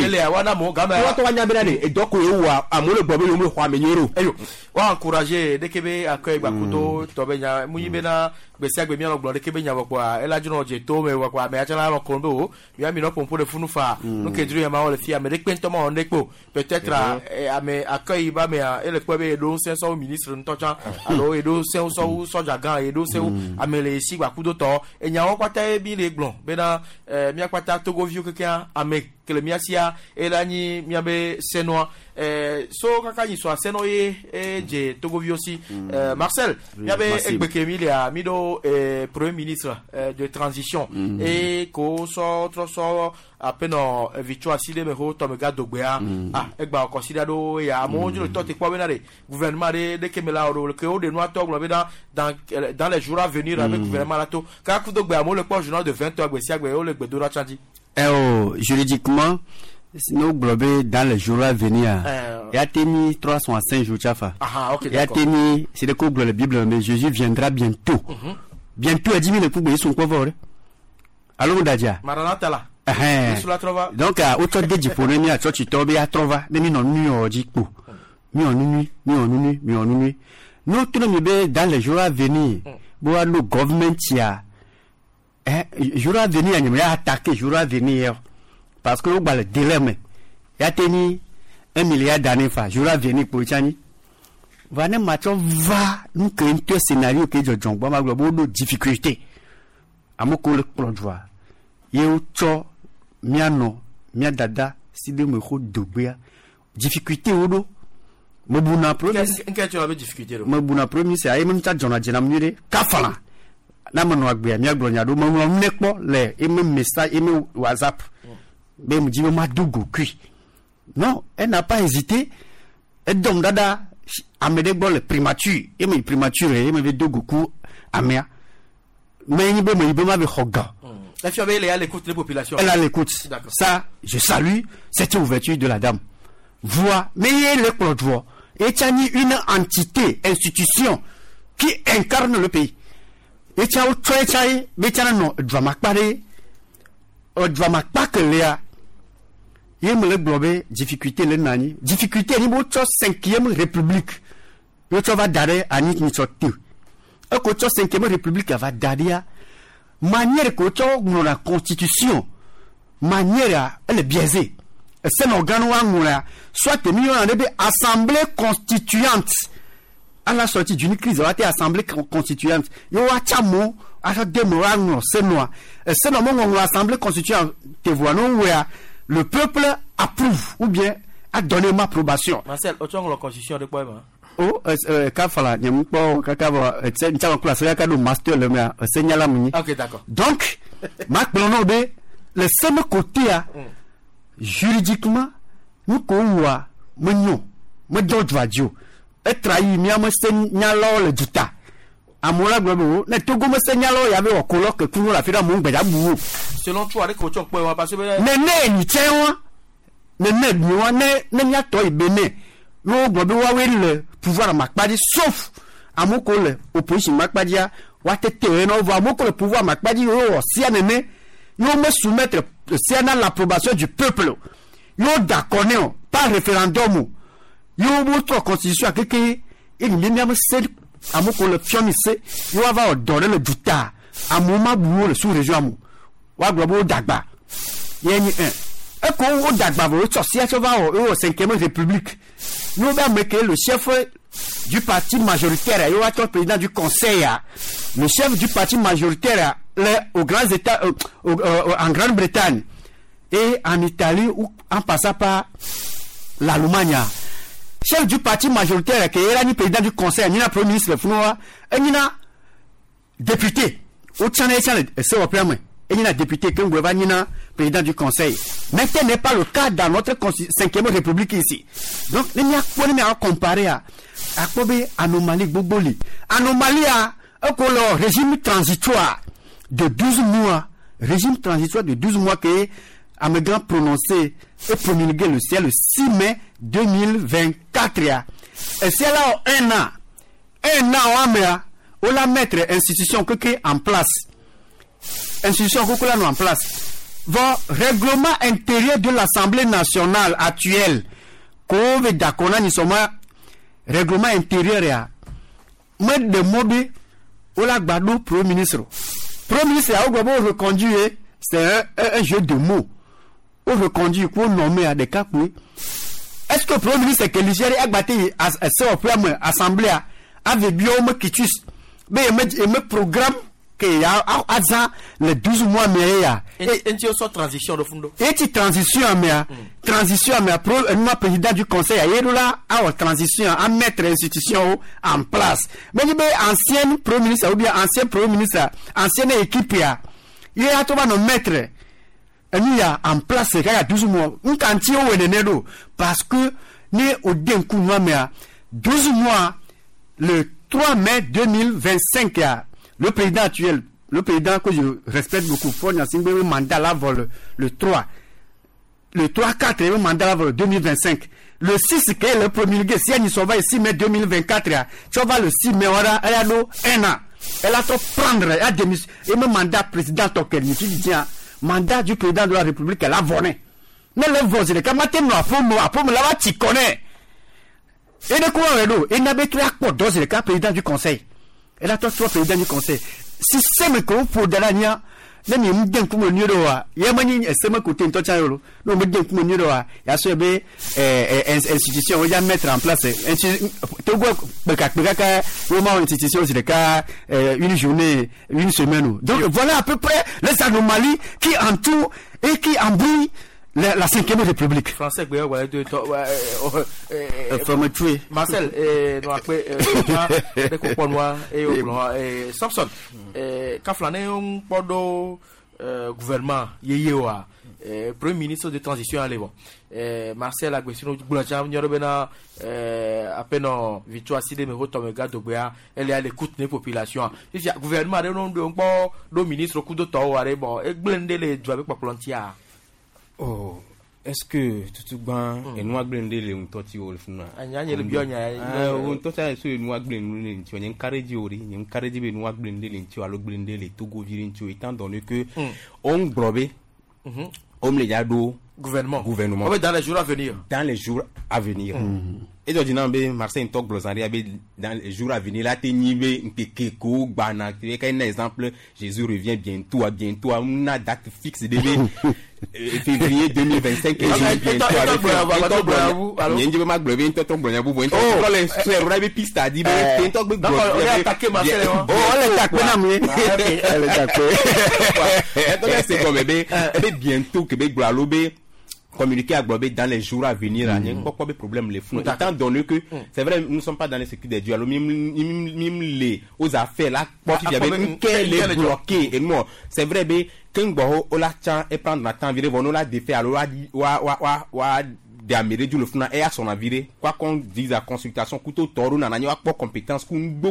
et donc, on va à mon bobé, on va améliorer. On va encourager dès que accueil Bakudo, Tobenya, Mouyibena, Bessia Bemian, Gloire, Kebenya, El Adjuno, Jeto, mais Achana, Kondo, il y a mis up pour le Funufa, nous qui drill à le fier, mais récemment en écho, peut-être à mes accueil, mais le Quabe, et donc, c'est son ministre, alors, et donc, c'est son Sojagan, et donc, c'est où, à me les ici, Bakudo, et il y a un quata bien les blonds, Bena, Miaquata, Togo, Vieux, quelqu'un ame que le miasia et la ni miabe senoa so kaka ni so seno e je togovio aussi Marcel miabe ekbeke emilia mido premier ministre de transition et ko so à peine victoire si les méros to me gado gbea egba consider do ya mo jo to te kwa benare gouvernement de kemela o que o de noa to globe dans les jours à venir avec gouvernement là to ka ku do gbea mo le po journal de 20h gbesi agbe o le gbedo ra chanji juridiquement sinon globé dans les jours à venir il y a tenu 305 jours chafa il y a tenu c'est le couple la Bible mais Jésus viendra bientôt bientôt a 10 000 pour sont quoi voir allô dadia maranatha là donc autre de diplôme à toi tu tombes à trova de mi non nuit dico mi on nuit nous tout le dans les jours à venir boa le government ya jour à venir il y a attaqué jour à venir parce que on va le dilemme il y a tenu 1 milliard d'années fa jour à venir pour chani va ne macho va nous créer un scénario que je jongba ma globo difficulté amoko le plodwa yeu cho miano mia dada si de me ko dobia difficulté odo mobuna premier qu'est-ce que tu avais difficulté mobuna premier c'est ay même ta jona jena mure kafala na mano agbe mi aglonya do mo nekpo le eme message eme WhatsApp be mu jibe ma dugo kui non elle n'a pas hésité et donc dada amede bo le primature eme primature eme be dugo ku amia mais ni be mo ibe ma be hoga la fille elle est à l'écoute des populations. Elle est à l'écoute. Ça, je salue cette ouverture de la dame. Voix, mais le clôture est une entité, institution qui incarne le pays. Et tu as autre chose, mais tu as non, drama paré, drama pas que léa. Il me le globé, difficulté le nani, difficulté ni mo 5e république. Yo tu vas d'aller à ni sorti. Et que 5e république va d'aller manière que tu as la constitution manière elle est biaisée c'est l'organe soit mis en assemblée constituante à la sortie d'une crise on a été assemblée constituante yo a chamo a démorano c'est noir c'est normalement l'assemblée constituante te voit non le peuple approuve ou bien a donné ma approbation Marcel autant la constitution de quoi kafala nyampo kakaba ntawa classe ya kado master le mea senyala muni OK d'accord donc ma plonobe le seul côté juridiquement nous kowa menyo me George Vadio e trahi mi am senyalo le duta amola globo na togo me senyalo ya be okolo ke kunu la fira mo ngbeja bu selon toi avec autant quoi parce que ne ni tsewa ne ni wa ne nya to ibene no globo wa we le pouvoir makpadi sauf amoko le opposition makpadia wa tete no va amoko le pouvoir makpadi yo si anene yo me soumettre si ana l'approbation du peuple yo d'accord par référendum yo votre constitution keke il n'y a même c'est amoko le fionise yo va donner le duta amoma buo le sous région amu wa globo dagba yeni e ko o dagba bo so si a va au 5e république nous va mettre le chef du parti majoritaire il va être président du conseil le chef du parti majoritaire aux grands états en Grande-Bretagne et en Italie ou en passant par l'Allemagne chef du parti majoritaire qui est le président du conseil ni la premier ministre Funoa et ni la député au Tchana c'est au premier et ni la député que vous ni la président du conseil mais ce n'est pas le cas dans notre 5e république ici donc il y a quoi comparer à quoi anomalie boboli anomalie à le régime transitoire de 12 mois que Amégan prononcé et promulgué le 6 mai 2024 et c'est là un an on la mettre institution que en place institution que là en place votre règlement intérieur de l'Assemblée nationale actuelle qu'on veut d'accord ni soma règlement intérieur ya mettre de mode au la gbado premier ministre a reconduire c'est un jeu de mots au reconduire pour nommer à des cas est-ce que premier ministre que l'Igérie a battu à ce premier assemblée avec biome kitus mais me programme que ya azan les 12 mois mais ya et tu as transition de fond et tu transition mais pro un président du conseil ya là a transition à mettre institution en place mais ni ancien premier ministre ou bien ancien premier ministre ancienne équipe ya il a to va nous mettre il y a en place il y a 12 mois un cantier au Nénédo parce que ni au denku mais 12 mois le 3 mai 2025 le président actuel, le président que je respecte beaucoup, le mandat là le 3. Le 3-4 le mandat là 2025. Le 6 qui est le promulgué, si elle s'en va ici mai 2024, tu vas le 6 mai, elle a un an. Elle a tout prendre, elle a démissionné. Et le mandat président Tokel, tu dis, mandat du président de la République, elle a volé. Mais le vote, c'est quand matin, après, là, tu connais. Et de quoi, il n'a pas trois doses, le cas président du conseil. Elle a trois présidents du conseil. Si c'est me qu'on pour de l'année, même il me dit que mon numéro a, il y a mani, c'est me côté un total euro. Non, me dit que mon numéro a, il y a ce bé, institution, il y a mettre en place, tout quoi, vraiment institution, c'est le cas, une journée, une semaine. Donc voilà à peu près les anomalies qui entourent et qui embrouillent la 5e République. Français, voilà, Marcel, nous après, des coupons noirs et Samson, quand flané un podo gouvernement, yeyewa, premier ministre de transition à l'évo. Marcel a question du boulanger, Nyorobena, à peine victoire si des méros Tomega Dobea, elle est à l'écoute des populations. Il y a gouvernement, de ministre, coup de temps, bon, et blender les droits avec Paplantia. Oh, est-ce que tout ban et nous blender les toti au fina anyanya le bionya on tota so nous blender les tu en carré diori ni carré di nous blender les tu allo blender les togo virin tu étant donné que on grobé on les yado gouvernement dans les jours à venir et donc dinambe Marseille tok glosari dans les jours à venir là tenibe nkeko bana tu un exemple Jésus revient bientôt on a date fixe de février 2025 et bientôt avec ma globé to tombonya bu bonto les frères rabi pista di be tok be on est attaqué Marseille on l'attaque na mu elle attaque donc c'est comme bientôt que be globé communiquer à Globé dans les jours à venir, il n'y a pas de problème les fous. Étant donné que c'est vrai, nous ne sommes pas dans les sécurités des dieux, alors même les aux affaires là, il y avait une quelle bloquée et moi, c'est vrai, mais quand on l'a tient et prendre la temps, on l'a défait, alors d'Amérique du Lefuna et à son avis, quoi qu'on dise à consultation, couteau toro, on a pas compétence,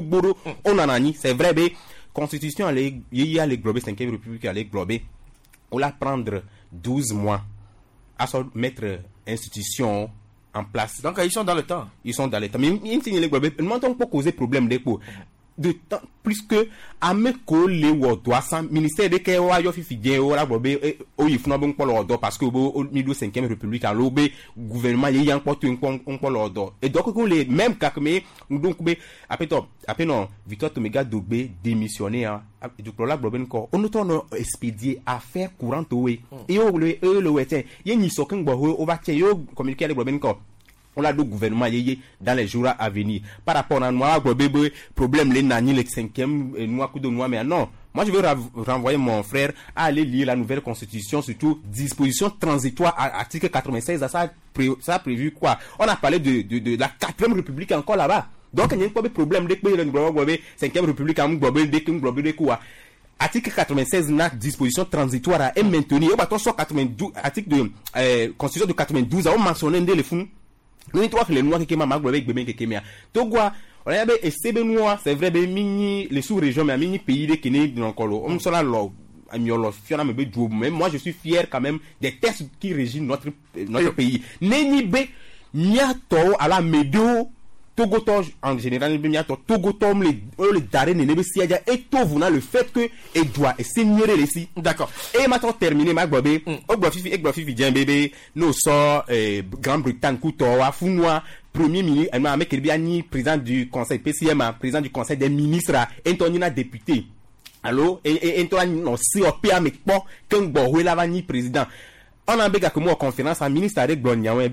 on a c'est vrai, mais constitution, il y a les Globé 5e République, les Globé, on l'a prendre 12 mois. À mettre institution en place. Donc ils sont dans le temps. Mais ils ne pas causer problème de temps plus que à me coller au doigt sans ministère de Kéwa yo fifi bien au la globé au yifuna bon pour l'ordre parce que au milieu 5e République à l'obé gouvernement il y a encore un pour l'ordre et donc les mêmes cas mais donc après non Victor Tomega Dobé démissionné du problème global encore on nous expédié affaire courante et le wete y ni sokin bo o va yo communiquer avec global encore on a deux gouvernements dans les jours à venir par rapport à moi bébé problème les nani le 5e noix coup de noix mais non moi je veux renvoyer mon frère à aller lire la nouvelle constitution surtout disposition transitoire à article 96 ça a prévu quoi on a parlé de la 4e République encore là-bas donc il n'y a pas de problème dès que le 5e République a un quoi article 96 na disposition transitoire est maintenu au bâton sur 92 article de constitution de 92 a mentionné les fonds nous trois les noirs qui m'a avec bébé qui m'a togwa on a essayé noir c'est vrai ben mini les sous-régions mais mini pays de Kenya dans colo on sont là amiolo fiona me be mais moi je suis fier quand même des textes qui régissent notre pays neni be miato à la médio Togoto en général miato Togoto le daré ne be siaja et tout le fait que et doit et signer les si d'accord et maintenant terminé ma bébé ogbafifi bien bébé nous sort Grande-Bretagne couto wa funwa premier ministre elle m'a ni président du conseil PCM président du conseil des ministres Antonina député allo et Antonina non si au PA mais bon quand bo la ni président on a béga comme conférence à ministre avec Blognawe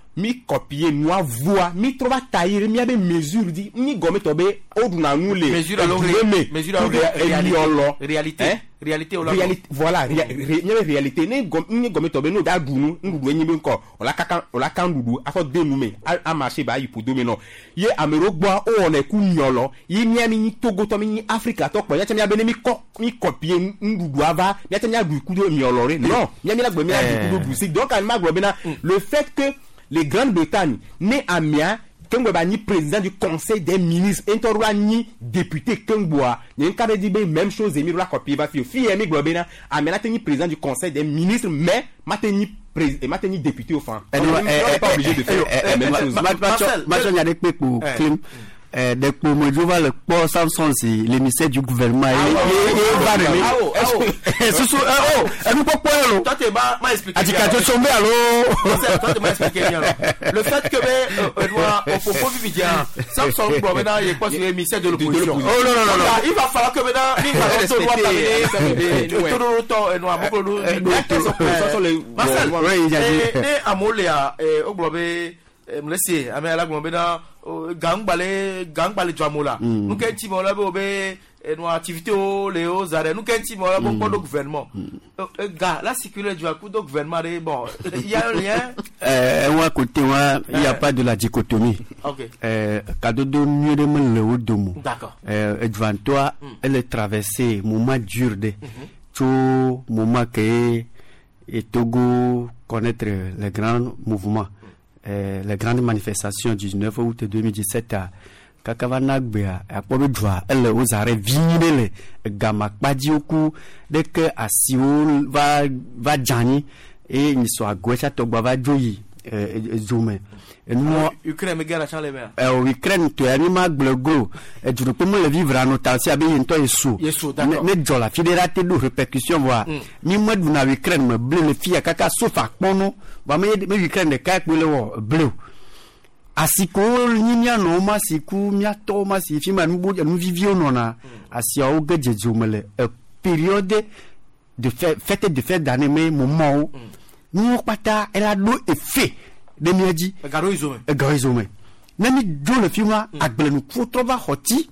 mi copier noa voix mi trova tailler mi abe mesure di ni gome to be oduna nule mesure réalité voilà réalité ni gome to be no da dunu ndudu enyi nko ola kan dudu afo de nume a marché ba yipo do me no ye amero gbo o na ku nyolo yi ni ami ni Togo to mi ni Africa to po ya temi abe mi copier ndudu ava ya temi adu ku do mi olore non mi ami la gbo mi adu ku do si donc an magro be na le fait que les Grande-Bretagne né amia Kengwe ba ni président du conseil des ministres entorwa ni député Kengboa ni nkade di be même chose emi la copie ba fi emi globena amena teni président du conseil des ministres mais mateni député au fond on n'est pas obligé de faire la même chose Marcel y a des pour clim des pour Modjova le port Samson c'est l'émissaire du gouvernement toi tu m'a expliqué le fait que au propos vidéo Samson maintenant il est pas sur l'émissaire de l'opposition il va falloir que gangbale jamola nous kenti mola be no activité o les zare nous kenti mola bon pour le gouvernement gars la circulaire du coup du gouvernement bon il y a un lien moi côté moi il y a pas de la dichotomie cadeau de mieux de le odomo d'accord devant toi elle est traversée moment dur de tout moment que et Togo connaître les grands mouvements les grandes manifestations du 19 août 2017 à Kakavanagbea à Pobedwa elle aux arrêts vinile gamak badioku dès que Asio va Jani et il soit Gwecha Togba va Joyi Zoume et nous Ukraine me guerre à Charles Mer Ukraine tu as mis ma glogo et tu peux me le vivre en autarcie avec une toile sous mais jola fédératé de répercussions voir ni moi vous n'avez Ukraine me bleu le fille à kaka sauf à pono va me Ukraine de kak bleu asiko nyimia no masiku mia to masi fi manu bo nu vivio nona asia o geje jumele période de fête de fête d'année mais moment nous pata elle a do effet de miaji garoizome nami do le film agbelenu ko trova hoti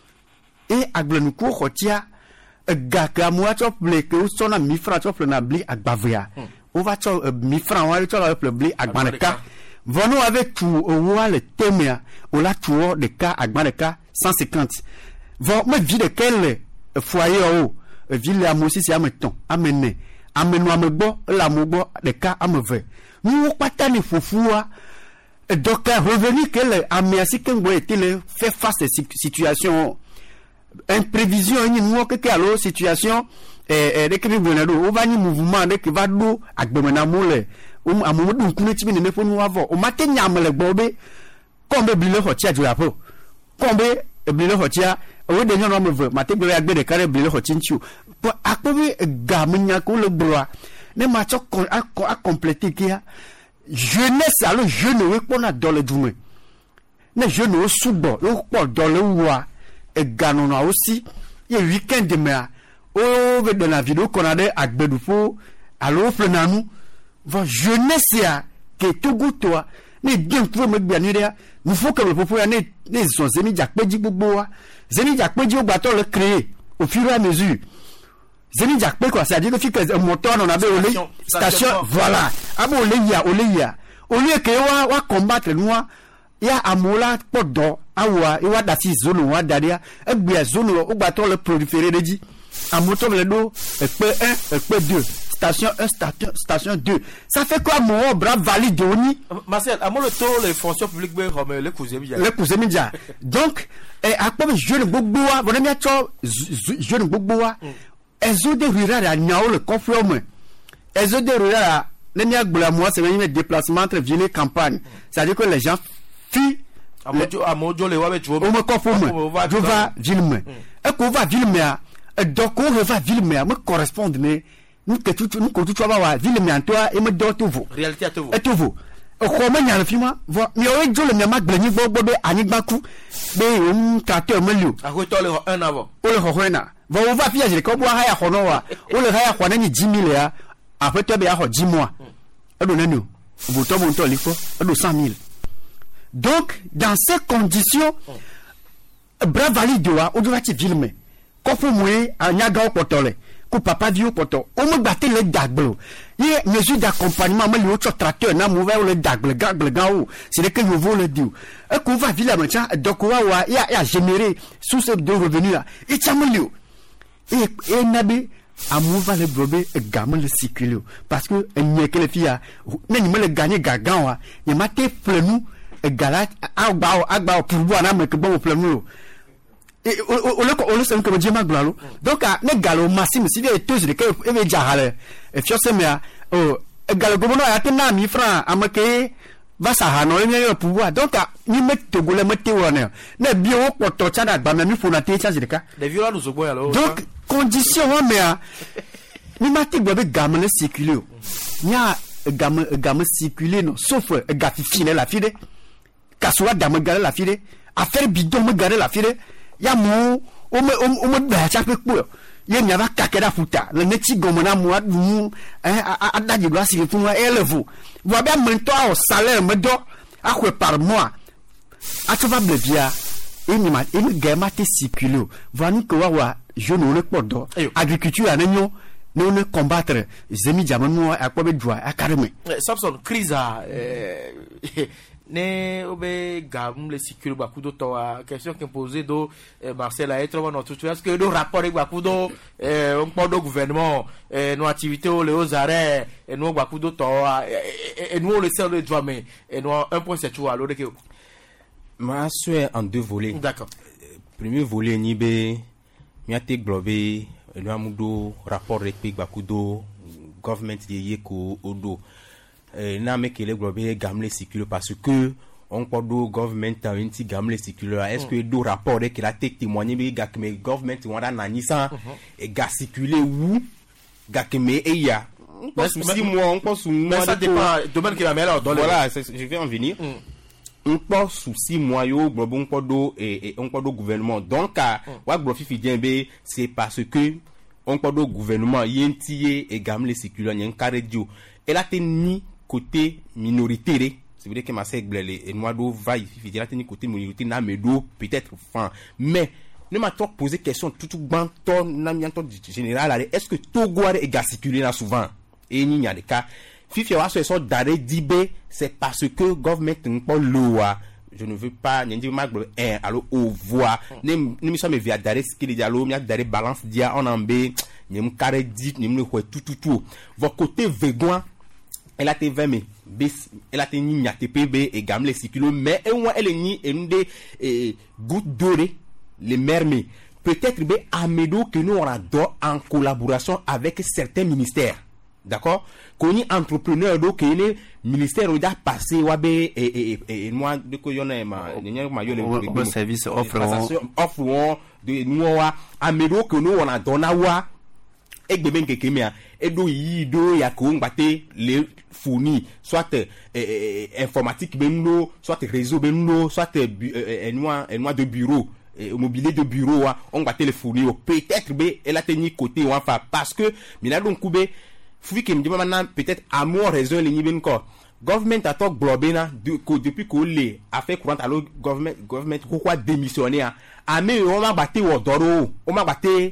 et agbelenu ko hotia gaka mo chop le ke o sona mi fra chop na bli agbavia o va chop mi fra wa chop le bli agbaneka vono avec tout o wa le temia o la tout de cas agbaneka 150 vont me vie de quel foyer o ville amosi si ameton amene amenu amegbo la mogbo de cas ameve nous pata ni fofua donc revenu que le amiasi kengbo était fait face à cette situation imprévision ni nous que alors situation de que bonado o va ni mouvement de que va do agbemena mole amudu nkunu tibi ne mefo nu avo o matenya amele gbobe kombe bile hotia jo apo kombe bile hotia o de nyo no move mategbe agbe de kare bile hochinchu po akobe gamnya ko le broa ne ma cho a compléter kia jeunesse alors jeune we pona dans le dume ne jeune o subo o po dans le wa e gano na aussi ye weekend de mea o ve de la vidéo qu'on a de agbedufo alors flenanu va jeunesse ya que Togo toi ne bien pour me bien dire il faut que le peuple ne sont zemi jakpeji gbogbo wa zemi jakpeji o gba to le créer au fur et à mesure zemi jakpe quoi c'est à dire que un moteur on avait olé station voilà abo oleya au lieu que wa combattre nous ya amola podo awa e wa dasi zone wa daria e gbe zone o gba to le proliférer de di amoto le do pe 1 pe 2 station 1 station 2 ça fait quoi mon bras valide oni Marcel à le taux les fonctions publiques be comme le cousin donc à quoi jeune gbogbo wa bon mi acho jeune gbogbo wa ezo de rural à nyao le confirme ezo de rural ne mi agbla moi c'est un déplacement entre ville et campagne c'est à dire que les gens fuient à mojo le wa be tu on me conforme je va ville mais et qu'on va ville mais donc on va ville mais me correspondre mais nous que tout va voir ville mais toi et me do tout vous réalité à tout vous ko ma nya fima vo mi o jo le mi ma gbani gbogbo be ani gbaku be o tracteur melu a ko to le 1 avant o le ho na vo o va fiya je ko bo ha ya ho no wa o le ha ya ho na ni 10 000 ya après toi be ya ho 10 mois e do nanu voto monto liko do 100 000. Donc dans ces conditions bra valide wa o doit filmer ko fu mwe anyaga opotole ko papa vi opoto o mo gbate le daglo ye mesure d'accompagnement me le autre tracteur na mo va le dagle gao c'est que nouveau le dit e ko va villa macha donc wa ya générer source de revenus là et chamlio et nabi amouva le brobé gamin le circuler parce que n'y que les filles na ni me le gagner gagan wa ni maté plenu galat agba pour boire na me que bon plenu et on le sent comme Dieu maglalo donc ne galo massime si les tous de que e be jahale e fiose me galo gomono ya tena 1000 francs amake va sa hano le pouvoir donc ni mette gole mette wona na bio poto chana ba me fona te change de cas les violents nous oboya alors donc condition mais ni mate gobe gamle circuler nya gamme circuler non sauf gati fine la fide kaswa dame gare la fide affaire bidon me gare la fide ya mo o me ba cha pe po ye nya va kakeda futa le neti gomona mo adu adaji do asiri fun elevo vo ba mento au salaire me do akwe par mois atova blevia enima emi gema te circuler vani ko wa jeune le podo agriculture anenyo nous ne combattre zemi jamanu akwa be droit akareme Samson crise ne obe gam le circuler bakudo to question qui posée do Marcel a être notre tout est-ce que do rapport avec bakudo on parle do gouvernement nos activités les arrêts et nous bakudo to et nous le sert le droit mais et nous 1.7 alors que ma souhait en deux volets. D'accord. Premier volet ni be miate globé nous amudo rapport avec bakudo government yeye ko odo na me kele globé gamle circuler parce que on peut do government un petit gamle circuler est-ce que do rapport que la témoigner be gakme government wanda nanisa et ga circuler où gakme e ya on pense sous moi ça dépend domaine qui la meilleure voilà je vais en venir on pense sous 6 mois yo globo on peut do gouvernement donc wa glo fifi djembe c'est parce que on peut do gouvernement yentier et gamle circuler nyen karedio et la teni côté minorité c'est vrai que ma sec blé et moi do va fifi la teni côté minorité na medo peut-être fin mais ne m'a trop posé question tout banton na mianto général est-ce que Togo est circuler là souvent et il y a des cas fifi wa so d'arrêt d'ibé c'est parce que government n'pas loi je ne veux pas n'indi maglo alors au voix ne sommes via d'arrêt ce qu'il y a l'eau mia d'arrêt balance dia on ambé n'im carré dit n'im le tout votre côté végoin elle a été 20 mai bis elle a été ni TPB et gamle circuler mais elle est ni et nous des gouttes dorées les mermets peut-être be amedo que nous on adore en collaboration avec certains ministères. D'accord, qu'on est entrepreneur donc les ministère on a passé wabe et moi de ko yona ma le service offre de nous amedo que nous on a donné wa et de ben kekemia et do yido ya ko ngbaté les fournis soit informatique benno soit réseau benno soit noix de bureau mobilier de bureau on va téléphoner peut-être elle a tenu côté enfin parce que mina donc koube fui que me dit maintenant peut-être à mon raison les niben ko government a talk globena depuis que les affaires courantes alors government quoi démissionner a mais on m'a battu au doro on m'a battu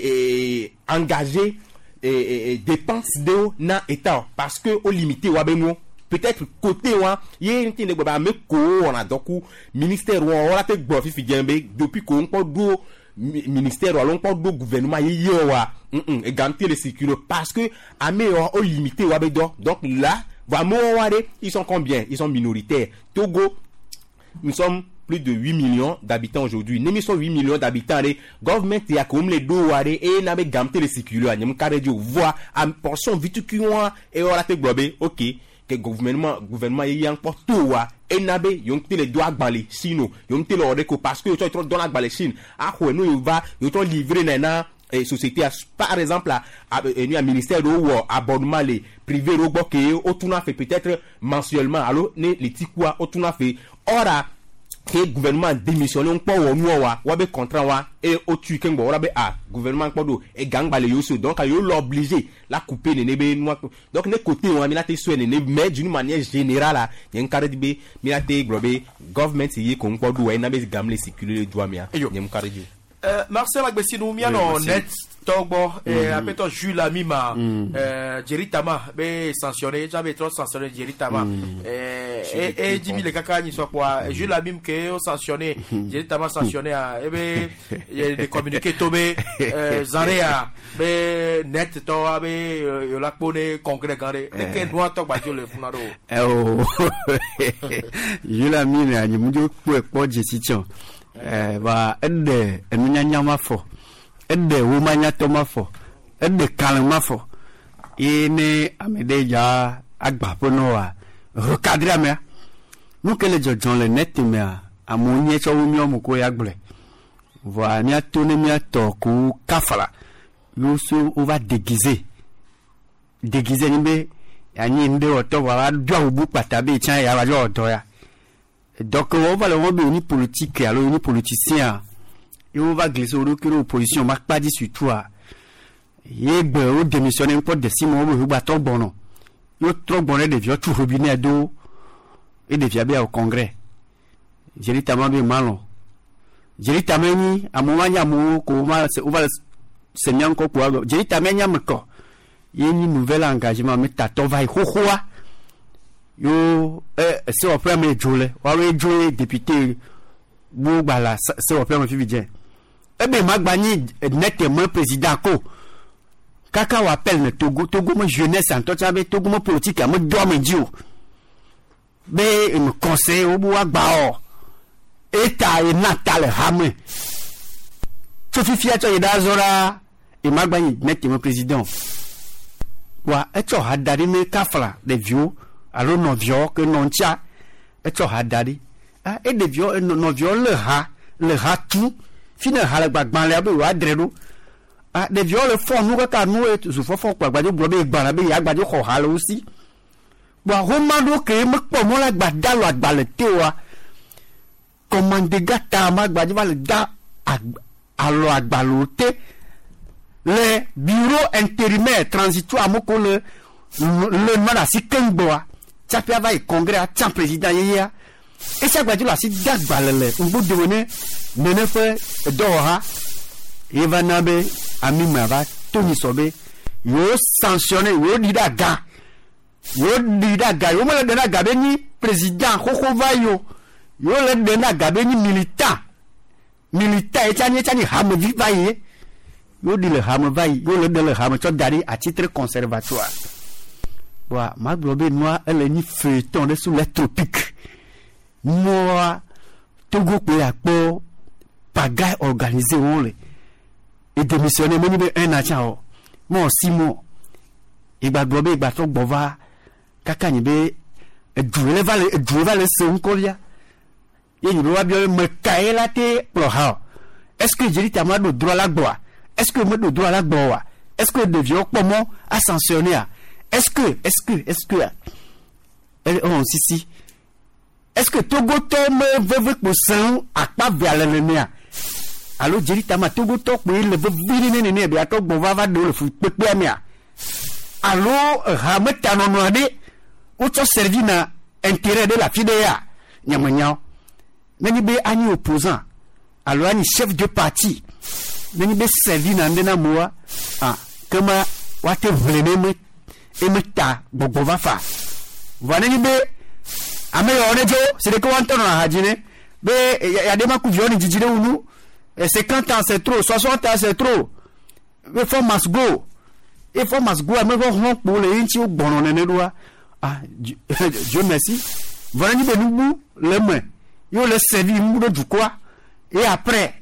engagé dépenses de na état parce que au limité wa beno peut-être côté wa yé ntine gba me ko on a donc ministère on a te gbo fifi djembe depuis qu'on pas do ministère on pas do gouvernement yé wa et garantir les circuler parce que à meilleur au limité wa bedo donc là vraiment ils sont combien ils sont minoritaires Togo nous sommes plus de 8 millions d'habitants aujourd'hui. Nous sommes 8 millions d'habitants. Le gouvernement y a comme les deux waré et n'a pas gamté les circuler. N'y a pas de voix en portion vite qui et on a te globé. Ok. Que gouvernement y a encore tout et n'a pas y'ont les doigts balés sinon y'ont les ordres parce que tu as dans la balé Chine. Ah ouais nous va y'ont livré nana et société par exemple à ministère de abonnement les privés robot qui au tout fait peut-être mensuellement alors les petits quoi au tout fait ora que gouvernement démissionné on pas wa be contrat wa et au tu ken bo be gouvernement pas do et gang ba le yoso donc yo l'obligé la couper ne be noa donc ne côté on mi la te soué ne mais d'une manière générale yen carré di be mi la te globe government yi ko nko do e na be gamle sécurité le droit mi a nyem carré di Marcel Agbesinou mi no net Togo après toi Jules Amima Jeritama be sanctionné j'avais trop sanctionné Jeritama et Jimmy le kaka ni soit quoi Jules Amim que sanctionné Jeritama sanctionné et be il y a des communiqués tombés Zarea be net to be yo la pone congrès gare que doit to ba le funaro Jules Amim ni mujo po jesition ba ende enunya mafo ede wumanya tomafo ede kalmafo ine amedeja agba ponoa recadrer me nous que les gens le net me amonye so wumi omuko ya gble voilà mi atone mi atoku kafala yo so on va déguiser nimbe ani nde oto wala dwa ubu patabe chan ya wa odo ya donc on va le rendre ni politique alors ni politicien et on va glisser au recul opposition marque pas dit sur toi yegbe o démissionner pour des 6 mois au bâton bon yo trop bonnet de vieux tout robinet d'eau et de viabe au congrès jeli tamambe malon jeli tameni a moment nya mo ko ma on va se nyan ko quoi jeli tamenya mko yeni nouvel engagement mais ta to vai hohoa yo c'est au premier jour wa we jour député bo bala c'est au premier fibidien ebe magbani nettement président ko kaka wa appel ne Togo mo jeunesse en tout ça Togo mo politique mo do me dio be me conseil o bo agba o eta e natal hamé so fifia to ida zora e magbani nettement président wa eto hadari me kafla de vieux alors non vieux que non tia eto hadari et de vieux non vieux le ha tout fina hala gbagban le abe wa dredo de vieux le fond nous ka nous et so fo gbagbajo blobe gbara be ya gbagbajo ko hala aussi wa romando ke mo po mo la gbadalo agbale tewa commande gata ma gbagbajo va le da alo agbalote le bureau intérimaire transitoire moko le mara si kengboa chapia va congrès a tant président yaya et ça gbadjo la si dagbalele ngbo deone menefe doha Ivanabe Amima va Tony Sobe yo sanctionné yo didaga yo me le gabe ni président koko va yo le dena gabe ni militant et tani ham viva ye yo di le ham va yo le de le ham to dari à titre conservatoire wa ma globe noir elle est ni feuilleton de sous les tropiques moi Togo pe akpo pagaille organisé on le et démissionner meni be un an mo 6 mois igba globe igba to gbova kaka ni be dure le son kolia ye ni wa bi me kaela te pro ha est-ce que jeli ta ma do droit la gbo est-ce que me do droit la gbo wa est-ce que de vieux pomo a sanctionné est-ce que si est-ce que Togo to me veut pour ça a pas vers l'ennemi alors jeli tama Togo to pe le veut ne be ato gbova va do le fu pepe mia alors rameta no no ade o to servi na intérêt de la fidea nyamanya nani be ani opposant alors ani chef de parti nani be servi na ndena moa kama wate vleme e meta gbova fa vanani be ame onejo c'est de quoi entendre na hajine be ya de maku vioni jijire unu 50 ans c'est trop 60 ans c'est trop il faut must go mais bon pour les inchi au bon on ne doit Dieu merci voilà ni benoubu le main yo le servi moudo du quoi et après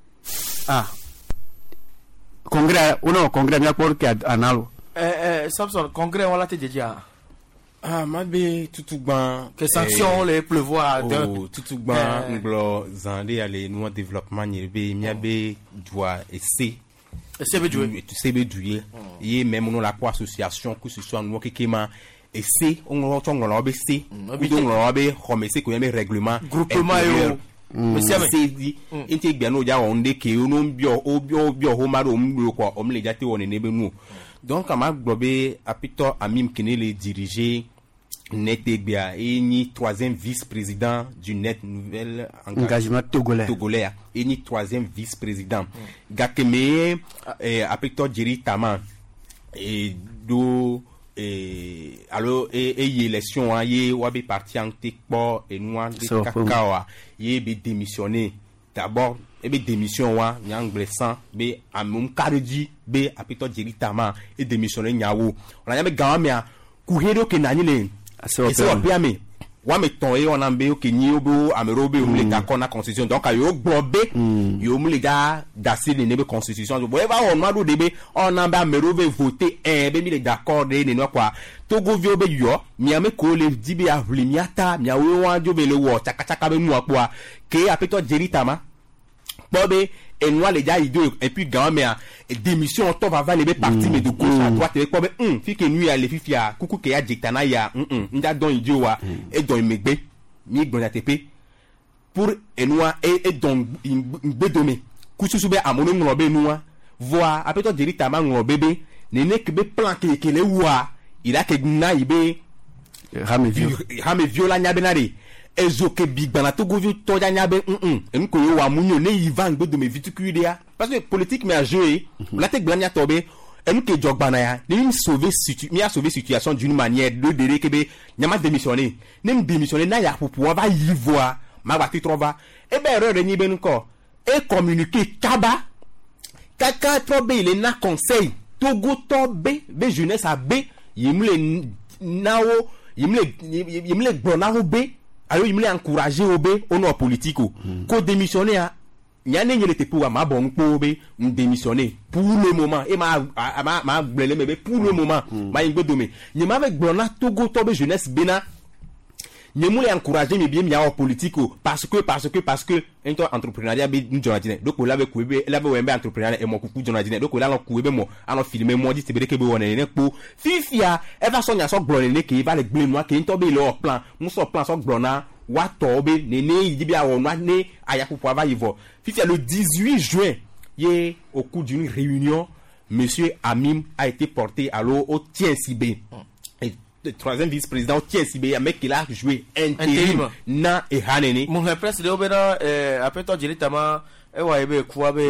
congrès ou non congrès mi akor ke analo Samson congrès on l'a te déjà mabe tutugban que sanctions les pleuvoir de tutugban nglo zande ale no développement nyebe miabe doit essayer CB doué et même nous la association que ce soit nous kekema essayer on ngolo be se ou donc ngolo be remettre ko yeme règlement groupement yo sedi inte gbe no ja on de ke no bio ho maro mlo ko o mle jate won ne be nu donc ama globe apito Amim Kenele diriger Net-Egbia et ni troisième vice-président du Net Nouvel Engagement Togolais et ni troisième vice-président Gakeme apito Djeri Tama et do alors et élection y wabe parti en tekpo et noir de kakawa y be démissionné d'abord et be démission wa nyanglesan be amum karji be apito Djeri Tama et démissionné nyawo on a be gamia kuhero kenani le c'est opiame wa me ton e on ambe o kenyi obo amerobe o mle d'accord na constitution donc yo gbogbe yo mle ga dasi ne be constitution bo e ba on ma do debe on ambe amerobe voter be mi le d'accord de ne no kwa togo vi obe yo mi ame ko le dibe avlimiata mi awe wa jo be le wo chaka be nu apo ke apito Djeri Tama bobe et nous les gars idée et puis gamia démission on va les parti mais de gauche à droite et bobe fi que nuit à les fifia kuku ke ya dictana ya nda don idio wa et don megbe mi gbon ATP pour et nous et don bedome kususu be amono ngrobe nuwa voa apeto Djeri Tama ngrobe ne ne ke be plan ke le wa il a que na ibe rame viola nyabenari ezoke big bana to govi to janya be enko yo wa munyo ne Ivan gbe do me viticule dia parce que politique me a joué la te glania tobe enko jogbana ya ni sauver situation d'une manière de dere kebe nyama démissionner nem démissionner na ya pour va y voir ma ba ti trova e be erreur ni be nko e communiquer kaka trobe il na conseil togo tobe be jeunesse a be yimle nawo yimle gbonaro be alors il m'a encouragé au bé au non politique ko démissionner a nyane nyele te pour ma bon ko be démissionner pour le moment et ma blele me pour le moment ma ingbe dome ni ma avec blona togo tobe jeunesse bena ni m'a encouragé mais bien en politique parce que into entrepreneuriat be journaliste donc la be ko be la be wembe entrepreneuriat et mon coucou journaliste donc la ko be mo alors filmer mo dit tebe ke be wona ne ko fifia e va sonya so blone ne ke va le gble moi ke into be le plan mo so plan so blona wa tobe ne yibi a wona ne ayaku po va yivo fifia le 18 juin hier au cours d'une réunion monsieur Amim a été porté alors au TNCB le troisième vice-président TSB mec qui a joué intérim na et hanene mon président obena apeto Djeri Tama e wa ebe ku abe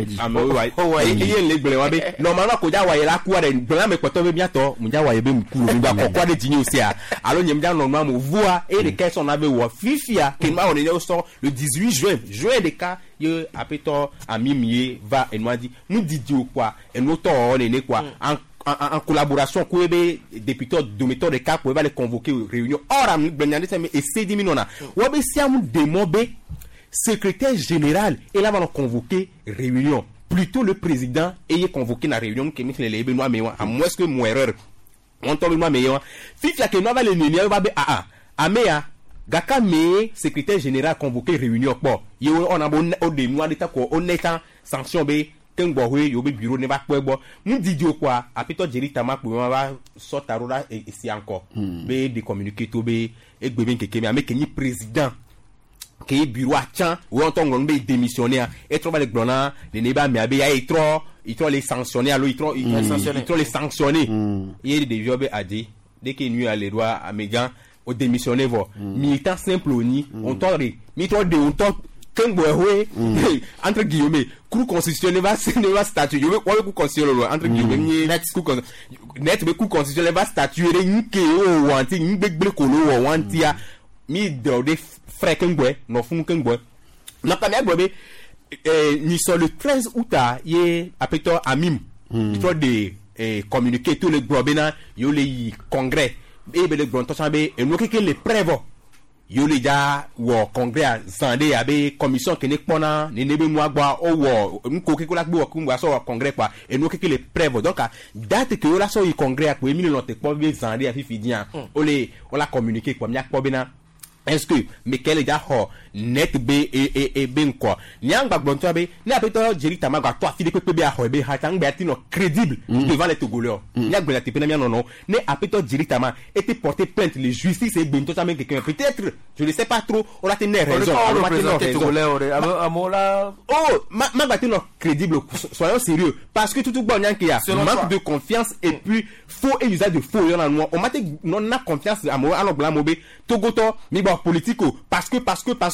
iye le gbele wa be normalement ko ja wa la ku are gbele me kwoto be biato mu ja wa ebe mku mu gba kokwa de tinye osi a alo nyem ja normalement mo voa et de quels sont avait wa fifia que ma on est sort le 18 juin de cas ye apeto Amim ye va et nous dit nous didio quoi et nous to on est quoi en collaboration avec les députés de méthode de cas pour les convoquer aux réunions. Or, et c'est dit minona. Wabe siam demobe secrétaire général et là va convoquer réunion. Plutôt le président ayant convoqué la réunion que les Benoît Mewa à moins que mon erreur. On tombe Benoît Mewa. Fifia que nous va les nénia va be amea gaka me secrétaire général convoqué réunion pour. Yo on a bon au de moi d'état ko on étant sanction be kengbohwe yo be bureau ne ba kwebo mu didio kwa apito Djeri Tama ko ma sotarola et si encore be de communiquer to be egbebe nkeke me ameke ni président ke bureau a chan ou on ton be démissionner et trop le glona ne ne ba me abe ya il trop les sanctionner alors il trop les sanctionner il de job a dit dès que nu a les droits à mégan au démissionner vo militant simple ni on tore mi trop de on tore kengbohwe entre guillemets cour constitutionnel va statuer yo ko cour constitutionnel entre guillemets net be cour constitutionnel va statuer nke o wanti ngbegbele ko lo wanti a mi do de frère kengboe no fun kengboe na ka me agbobe ni sur le 13 août ye apeto Amim il faut de communiquer tous les globena yo le congrès e be le grand tosabe e no keke le prévo yo le ja wo congrès zande abe commission ke ne pona ne nebe mu agba o wo nko ke ko la gbe wo ku so congrès kwa e no keke le prévo donc date que yo la so yi congrès ko emi le note ko be zande afifi dia o la communiquer kwa mi akpo bena est-ce que Michael ja ho net be e ben ko nyanga gbonto be ni apeto jeri tamaga to afide pepe be ho be ha tang be atino crédible devant les Togolais nyagbe la tepena mi non ne apeto jeri tama était porté plainte les justice et bento tama quelqu'un peut-être je ne sais pas trop on a tenu raison on a tenu raison ma batino crédible soyons sérieux parce que tout bon nyanke ya manque de confiance et puis faux et usage de faux yon en on mate non na confiance amo alors bla mobe Togoto mi ba politico parce que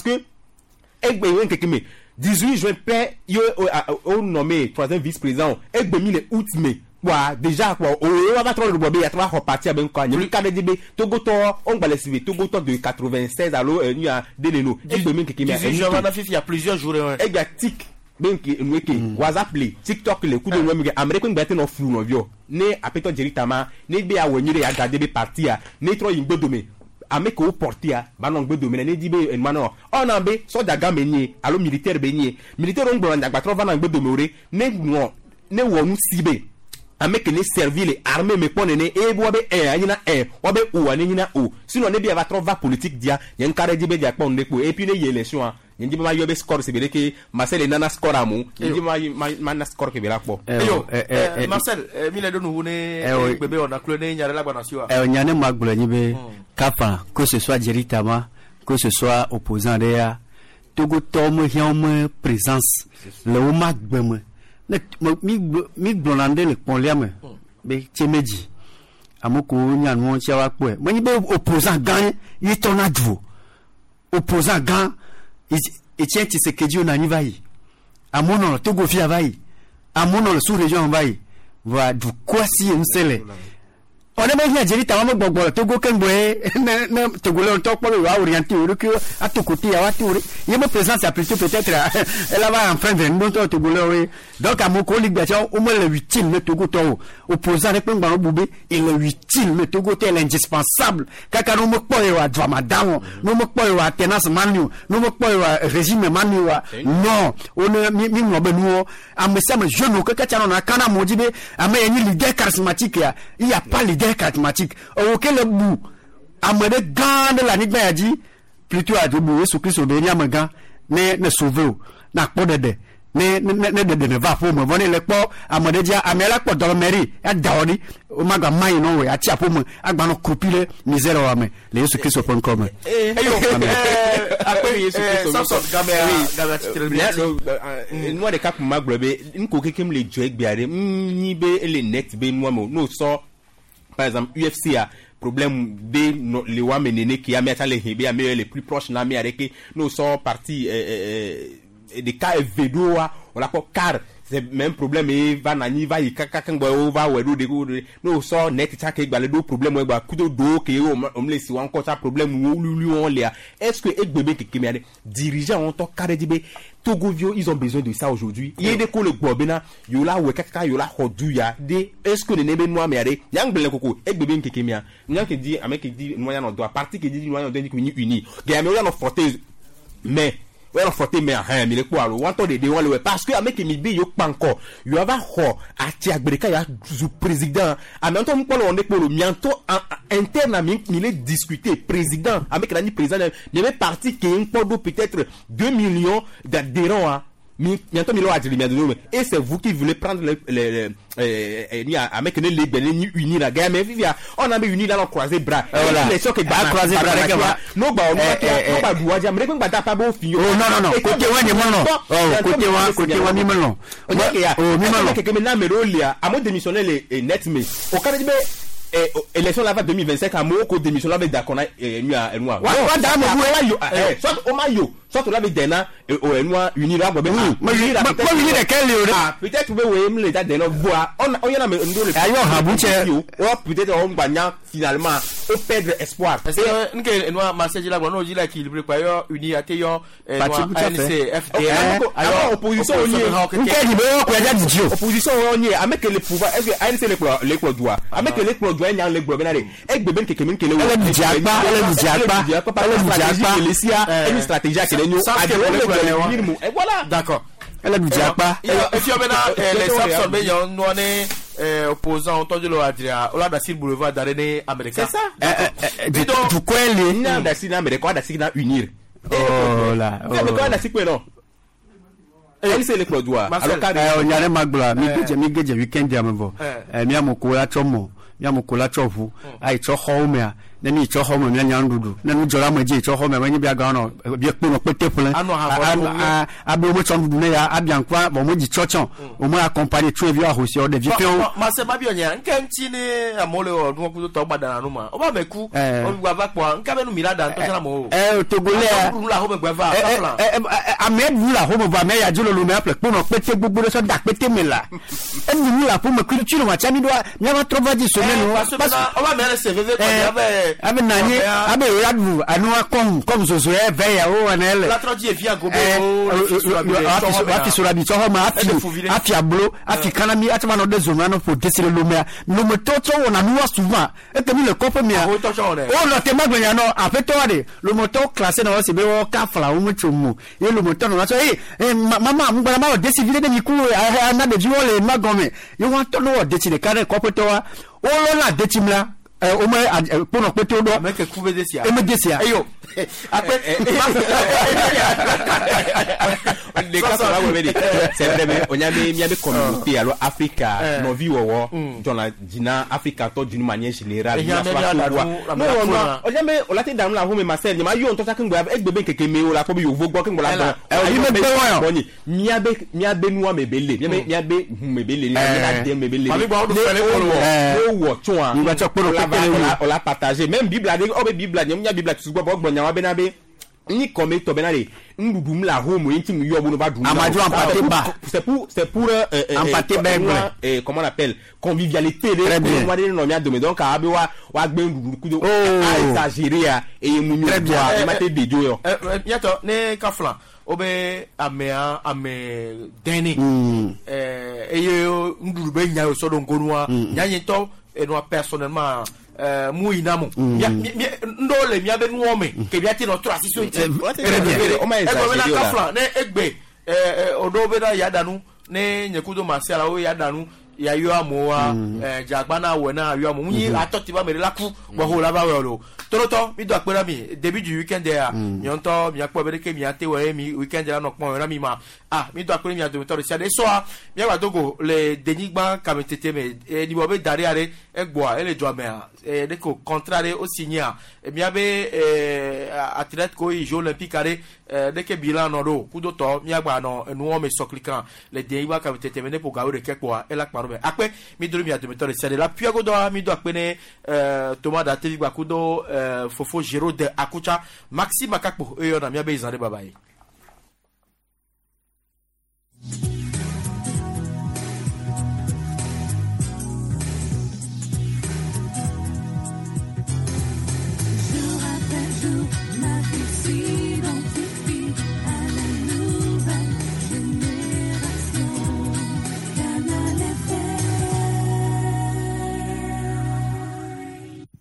egbe yon kekeme 18 juin père yo nommé troisième vice-président egbe mi le août mai wa déjà quoi on va trop le bobe ya trois repartir ben quoi ni ka de dibe Togoto on va laisser Togoto de 96 allo ni a deleno egbe mi kekeme 18 juin na fifi il y a plusieurs jours egbe tik ben ki nweke WhatsApp le TikTok le kudo no mi America ngbe no flu no vio ne apeto jeritama ne be ya wenyire ya gade be parti ya ne tro yingbe dome ameko portia banon gbe domene ne dibe enmano ona be so daga menye alo militaire benye militaire on gbo ndagba tro vana gbe domore ne wonu sibe ameke ne servir les armées me ponene e bo be anyina obe o anyina o sinon ne bi va tro va politique dia yen kare dibe dia pon ne ko et puis ne y élection ndi ma yobe score c'est bien que Marcel nana score amu ndi ma na score ke bela po Marcel mi le donu hune bébé on a cloné nyare la banasio nyane magbulo nyibe kapa que ce soit directement que ce soit opposant derrière Togo tom hiom présence le magbem mi blonande le ponliam be chemeji amoko nyan mo chawa po mo nyibe opposant gan yi tonadvo opposant gan et tiens tu sais que Dieu n'a ni vaille à mon nom Togo fia vaille à mon nom sous région vaille va du quoi si une seule on est bien jeri tamamo gbogbo Togo kengbe na Togo le tok polo wa orienté o que à tout côté à waturi il me présence à plutôt peut-être elle va en fin de non Togo le donc à mon collègue au moins le 8e le Togo to opposant répond dans boubé et le 8e le Togo est indispensable kaka no mo poyo wa dramadam no mo poyo wa tenance manu no mo poyo wa régime manu non on mi mo benu amesa me jeune kaka tano na kana mojibe ame ni leader charismatique il y a pas charismatique auquel le bout amade gan de la nigba yaji plutôt à debout sous Christ obéir magan ne sauver na po de ne va pour me venir le po amade dia amela po dans mairie a daoni o maga mai no we a tia po me agba no copile misère o ame le Yesu Christ upon comme après Yesu Christ nous de cap maglobe nko kekem le joie gbiare ni be le net be no so par exemple UFC a problème de les wa menene qui a mis à les hebe a les plus proches na mi areke nous sont partis des cas vedo on la ko car c'est même problème et va nani va kaka ngbo va wedo de nous sont net ta ke gbale do problème we gba kudo do ke o me si wan ko ta problème lui on les est-ce que egbebe ke kemi dirigeant on to carré dibe Togovio ils ont besoin de ça aujourd'hui il y a des ko le gbobena yo la we kaka yo la hodu ya de est-ce que ne nebe noa me ade yang bele koko egbebe ke kemi nyan ke di ameke di noya no do parti ke di noya no de ni uni ga me yo no forte mais ouais on faut mais rien mais le quoi le want de on le parce que avec mi bi yo pa encore yo va ho ati agbereka ya du président en même temps on est pour le mianto interne mi les discuter président avec la ni président mais parti qui un peu peut-être 2 millions d'adhérents bientôt Milo a dit et c'est vous qui voulez prendre les avec les bénis unis la guerre mais vivia on a mis unis dans le croisé bras les chocs et bras croisé bras non bah on pas doit dire mais pas pas bon fille non côté one non côté one ni melon que maintenant mais rolia à moi démissionner les net mais au cas de élection là va 2025 à Moko démission là avec Dakona et nous à Noir soit au maillot soit là avec Dena et au Noir uni là mais peut-être vous les date de notre voix on y en a mais peut-être on gagnant finalement au perdre espoir parce que Noir Marseille là on dit là qu'il quoi uni à Teyo alors opposition on y avec le pouvoir est-ce que ANC les quoi doit avec les quoi doit les blogueurs avec bébé qui kemin kele une stratégie qui nous voilà d'accord elle nous dit pas et puis maintenant les Samson ben on est opposant tọ́jú lọ àdìrà ọlọ́dàsí boulevard d'arrêt ní amẹ́ríkà. c'est ça. du coin les ni adasi na amẹ́ríkà adasi na unir. oh là c'est quoi adasi quoi non. elle c'est le produit. alors on y a les magla mi geje weekend ya mbo mi amokola chomo mi amokola chofu ai chohome a na mi chohome mi nyandudu na nu jora maji chohome ma nyi bia ga no bi ekpo pete plan abo mo chondudu na ya abiankwa bo mo ji chochon o mo accompagner tu vi ahosi o de vi fe o ma se ma bi onya nka nti ni amole o dun ku to gbadana nu ma o ba meku o gba va po nka be nu mirada nto tana mo togole la ho me gba va amed vu la ho me va me ya jolo lu me apple po no pete gbogbo so da pete me la en ni la po me culture ma chami do mi ma trova di so me no o ba me le se veve ko ya abe nanye abe yadu anua kom so e ve ya o anele la troji e via gobe afi sura bi to ho ma afi ablo afi kanami atama no de zona no for desire lumia no mo to wona no souvent e ke mi le kope mi o no te magbenya no afeto ade lo mo to classe na o se be o ka fla o mo chomu e lo mo to no so mama mgbara ma o desire de mi ku na de jiwo le magome you want to know de chile kare kope to wa o lo na de chimla o mo pono pete do me ke kube desia e me desia ayo ape les cas là vous voyez c'est vrai on y a des communautés alors Africa no vi wo dans la dina Africa to d'une manière générale non on y a mais on la te dans la home Marcel ni ma yo on to sakin gbo egbebe keke me o la ko bi yo gbo kin gbo la don e me gbo won mi abe nuwa mebele mi abe mebele ni na de mebele ami gbo do fele ko wo tun an ni ba to poro on l'a partagé même bible a bible ni nya bible tu gbo bo gbo nya wa be na be ni comme to benare ndudum la homo yenti mu yobo no ba dum amaju empaté ba c'est pour empaté ba comment on appelle convivialité de moi de no mi adome donc abi wa gbe ndudu kudo a exagérer a e mu ni e ma te dejo yo yato ne kafla obe ame deni eye ndudu be nya so do ngonu nya yento e no personnellement muinamu ndole mi abe nuome ke bi ati no to asiso nti o ma exagérer kafla ne egbe odo be da yadanu ne nyekudo masiala o yadanu ya yo amoa jagbana we na yo amu yi atoti ba mere laku bo ho la ba we lo toroto mi do apera mi début du weekend there mi onto mi apo be ke mi ate we mi weekend there no pon ra mi ma mi do apera mi ado to se de so mi wa dogo le denigba kametete me ni bo be dare are egbo a ele jo me de ko contraire au signer mi abe athlète ko jeux olympiques are de ke bilan no do kudo to mi agba no enu o me soklikan le denigba kametete me ne po gawo de kekwa ela akpe mi dolo mi adometore c'est la piago do mi do akpene Thomas da TV bakudo fofo Giro de Akucha Maxime Akakpo e na mi abe izande babaye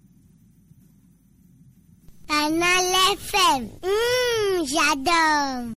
Canal FM. J'adore.